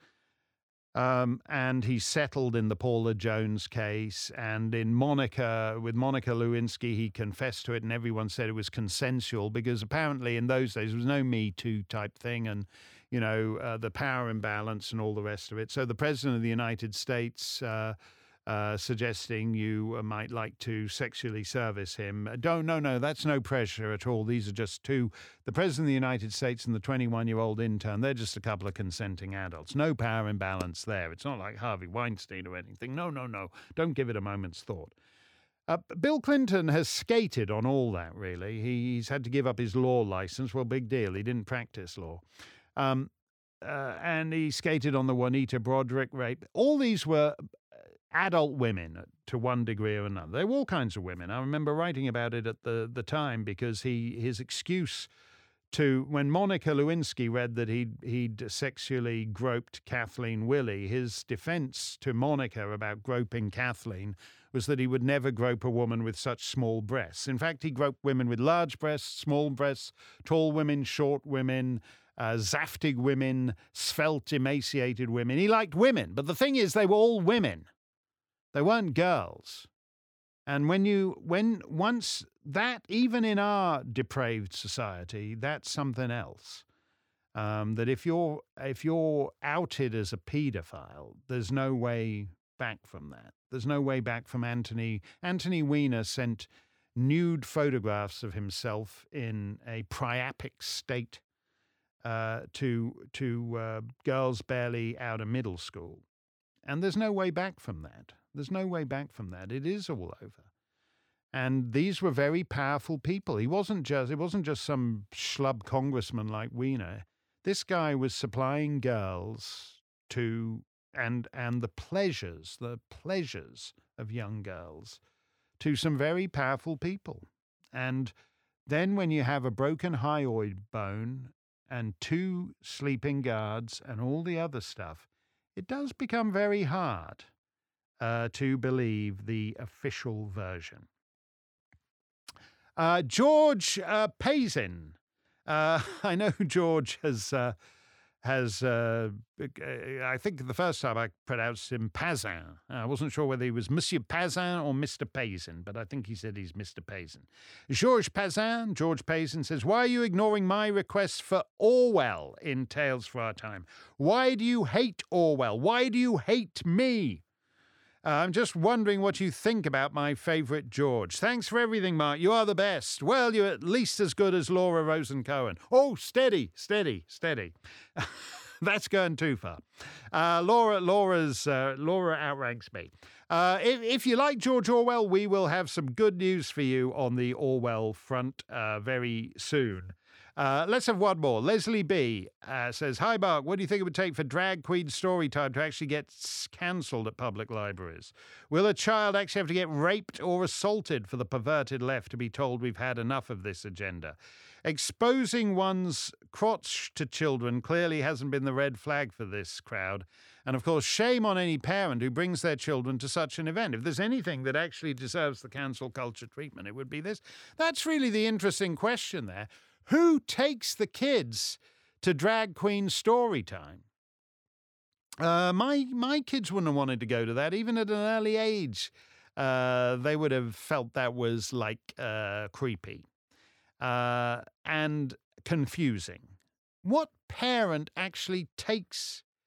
Um, and he settled in the Paula Jones case, and in Monica, with Monica Lewinsky, he confessed to it, and everyone said it was consensual, because apparently in those days there was no Me Too type thing, and, you know, uh, the power imbalance and all the rest of it. So the President of the United States uh, uh, suggesting you uh, might like to sexually service him. Don't, no, no, that's no pressure at all. These are just two, the President of the United States and the twenty-one-year-old intern, they're just a couple of consenting adults. No power imbalance there. It's not like Harvey Weinstein or anything. No, no, no. Don't give it a moment's thought. Uh, Bill Clinton has skated on all that, really. He's had to give up his law license. Well, big deal. He didn't practice law. Um, uh, and he skated on the Juanita Broderick rape. All these were adult women to one degree or another. There were all kinds of women. I remember writing about it at the, the time, because he his excuse to, when Monica Lewinsky read that he'd, he'd sexually groped Kathleen Willey, his defense to Monica about groping Kathleen was that he would never grope a woman with such small breasts. In fact, he groped women with large breasts, small breasts, tall women, short women, uh, zaftig women, svelte, emaciated women. He liked women, but the thing is, they were all women. They weren't girls. And when you, when, once that, even in our depraved society, that's something else. Um, that if you're, if you're outed as a paedophile, there's no way back from that. There's no way back from Anthony. Anthony Weiner sent nude photographs of himself in a priapic state uh, to, to uh, girls barely out of middle school. And there's no way back from that. There's no way back from that. It is all over. And these were very powerful people. He wasn't just, it wasn't just some schlub congressman like Weiner. This guy was supplying girls to, and, and the pleasures, the pleasures of young girls to some very powerful people. And then when you have a broken hyoid bone and two sleeping guards and all the other stuff, it does become very hard uh, to believe the official version. Uh, George uh, Payson. Uh, I know George has, uh, has uh, I think the first time I pronounced him Pazin. I wasn't sure whether he was Monsieur Pazin or Mister Payson, but I think he said he's Mister Payson. George Pazin, George Payson says, why are you ignoring my request for Orwell in Tales for Our Time? Why do you hate Orwell? Why do you hate me? Uh, I'm just wondering what you think about my favourite George. Thanks for everything, Mark. You are the best. Well, you're at least as good as Laura Rosen-Cohen. Oh, steady, steady, steady. That's going too far. Uh, Laura, Laura's, uh, Laura outranks me. Uh, if, if you like George Orwell, we will have some good news for you on the Orwell front uh, very soon. Uh, let's have one more. Leslie B. Uh, says, hi, Mark. What do you think it would take for Drag Queen Storytime to actually get cancelled at public libraries? Will a child actually have to get raped or assaulted for the perverted left to be told we've had enough of this agenda? Exposing one's crotch to children clearly hasn't been the red flag for this crowd. And, of course, shame on any parent who brings their children to such an event. If there's anything that actually deserves the cancel culture treatment, it would be this. That's really the interesting question there. Who takes the kids to Drag Queen Storytime? Uh, my my kids wouldn't have wanted to go to that, even at an early age. Uh, they would have felt that was like uh, creepy uh, and confusing. What parent actually takes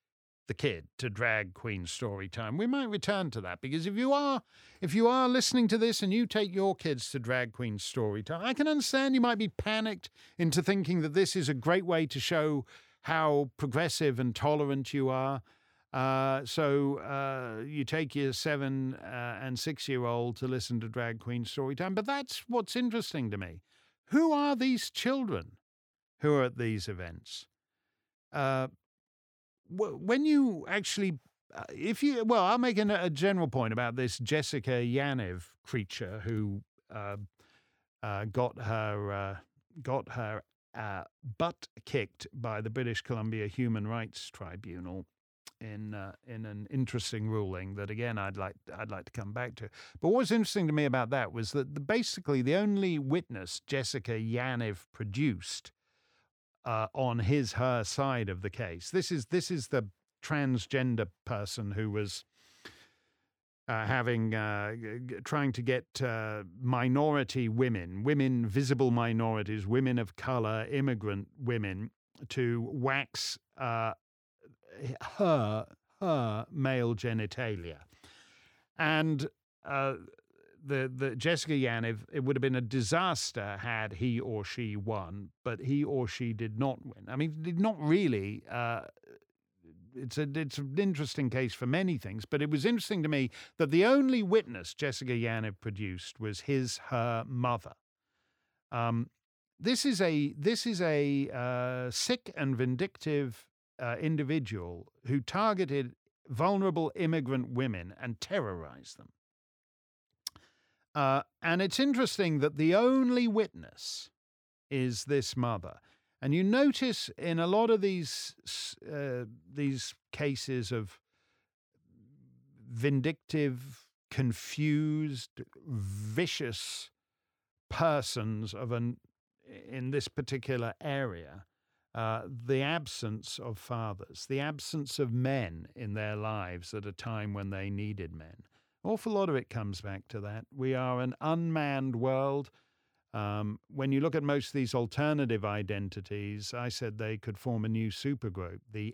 the kid to Drag Queen Storytime. We might return to that, because if you are if you are listening to this and you take your kids to Drag Queen Storytime, I can understand you might be panicked into thinking that this is a great way to show how progressive and tolerant you are. Uh, so uh, you take your seven uh, and six-year-old to listen to Drag Queen Storytime. But that's what's interesting to me. Who are these children who are at these events? Uh, when you actually, uh, if you, well, I'll make an, a general point about this Jessica Yaniv creature who uh, uh, got her uh, got her uh, butt kicked by the British Columbia Human Rights Tribunal in uh, in an interesting ruling that, again, I'd like I'd like to come back to. But what was interesting to me about that was that the, basically the only witness Jessica Yaniv produced uh, on his her side of the case. This is this is the transgender person who was uh, having uh, g- trying to get uh, minority women, women visible minorities, women of color, immigrant women, to wax Uh, her her male genitalia. And uh, the the Jessica Yaniv, it would have been a disaster had he or she won, but he or she did not win. I mean, did not really. Uh, it's a it's an interesting case for many things, but it was interesting to me that the only witness Jessica Yaniv produced was his her mother. Um, this is a this is a uh, sick and vindictive Uh, individual who targeted vulnerable immigrant women and terrorized them. Uh, and it's interesting that the only witness is this mother. And you notice in a lot of these uh, these cases of vindictive, confused, vicious persons of an in this particular area, Uh, the absence of fathers, the absence of men in their lives at a time when they needed men. An awful lot of it comes back to that. We are an unmanned world. Um, when you look at most of these alternative identities, I said they could form a new supergroup, the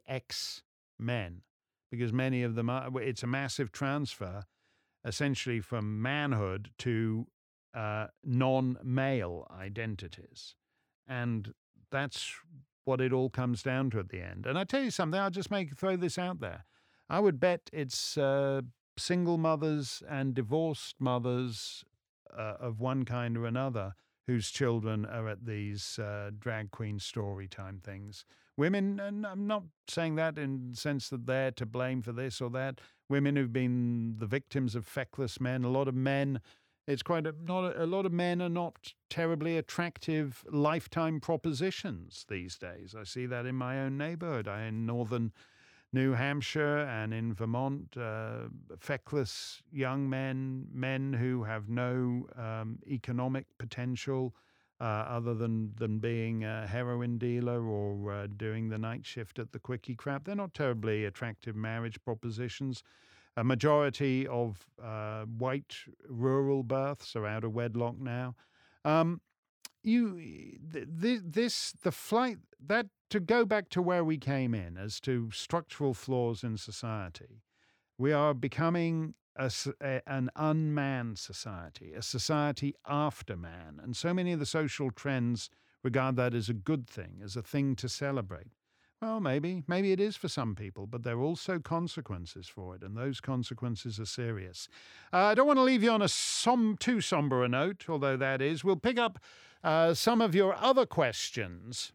X-Men, because many of them are, it's a massive transfer, essentially from manhood to uh, non-male identities. And that's what it all comes down to at the end. And I tell you something, I'll just make throw this out there. I would bet it's uh, single mothers and divorced mothers uh, of one kind or another whose children are at these uh, drag queen story time things. Women, and I'm not saying that in the sense that they're to blame for this or that. Women who've been the victims of feckless men. A lot of men. It's quite a, not a, a lot of men are not terribly attractive lifetime propositions these days. I see that in my own neighborhood. I in northern New Hampshire and in Vermont, uh, feckless young men, men who have no um, economic potential uh, other than, than being a heroin dealer or uh, doing the night shift at the quickie crap. They're not terribly attractive marriage propositions. A majority of uh, white rural births are out of wedlock now. Um, you, th- this, the flight that to go back to where we came in as to structural flaws in society, we are becoming a, a, an unmanned society, a society after man, and so many of the social trends regard that as a good thing, as a thing to celebrate. Well, maybe. Maybe it is for some people, but there are also consequences for it, and those consequences are serious. Uh, I don't want to leave you on a som- too somber a note, although that is. We'll pick up uh, some of your other questions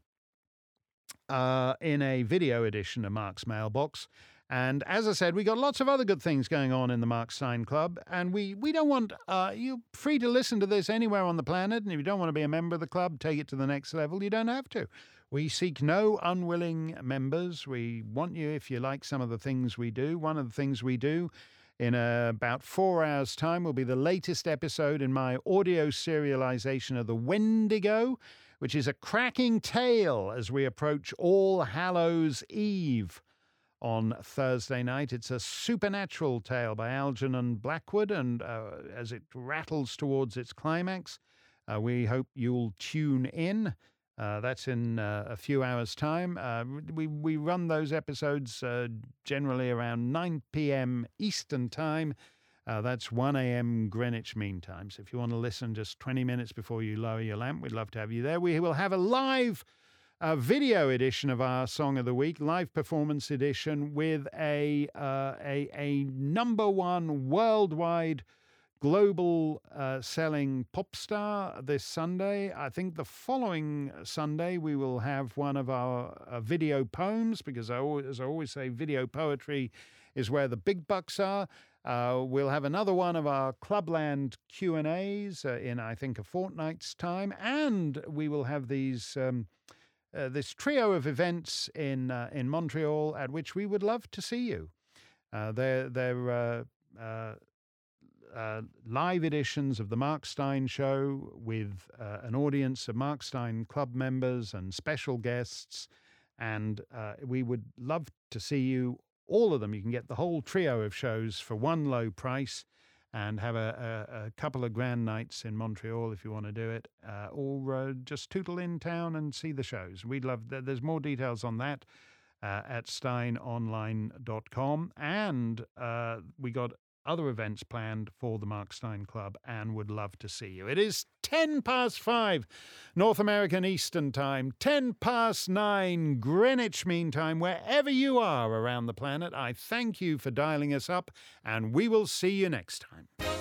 uh, in a video edition of Mark's Mailbox. And as I said, we got lots of other good things going on in the Mark Steyn Club, and we, we don't want, uh, you're free to listen to this anywhere on the planet, and if you don't want to be a member of the club, take it to the next level, you don't have to. We seek no unwilling members. We want you, if you like some of the things we do. One of the things we do in uh, about four hours' time will be the latest episode in my audio serialization of The Wendigo, which is a cracking tale as we approach All Hallows Eve on Thursday night. It's a supernatural tale by Algernon Blackwood, and uh, as it rattles towards its climax, uh, we hope you'll tune in. Uh, that's in uh, a few hours' time. Uh, we, we run those episodes uh, generally around nine p.m. Eastern Time. Uh, that's one a.m. Greenwich Mean Time. So if you want to listen just twenty minutes before you lower your lamp, we'd love to have you there. We will have a live uh, video edition of our Song of the Week, live performance edition, with a, uh, a, a number one worldwide global uh, selling pop star this Sunday. I think the following Sunday we will have one of our uh, video poems, because I always, as I always say, video poetry is where the big bucks are. Uh, we'll have another one of our Clubland Q and A's uh, in, I think, a fortnight's time, and we will have these um, uh, this trio of events in uh, in Montreal at which we would love to see you. Uh, they're they're uh, uh, Uh, live editions of the Mark Steyn Show with uh, an audience of Mark Steyn Club members and special guests. And uh, we would love to see you, all of them. You can get the whole trio of shows for one low price and have a, a, a couple of grand nights in Montreal if you want to do it, uh, or uh, just tootle in town and see the shows. We'd love that. There's more details on that uh, at steyn online dot com. And uh, we got other events planned for the Mark Steyn Club and would love to see you. It is ten past five North American Eastern Time, ten past nine Greenwich Mean Time, wherever you are around the planet. I thank you for dialing us up, and we will see you next time.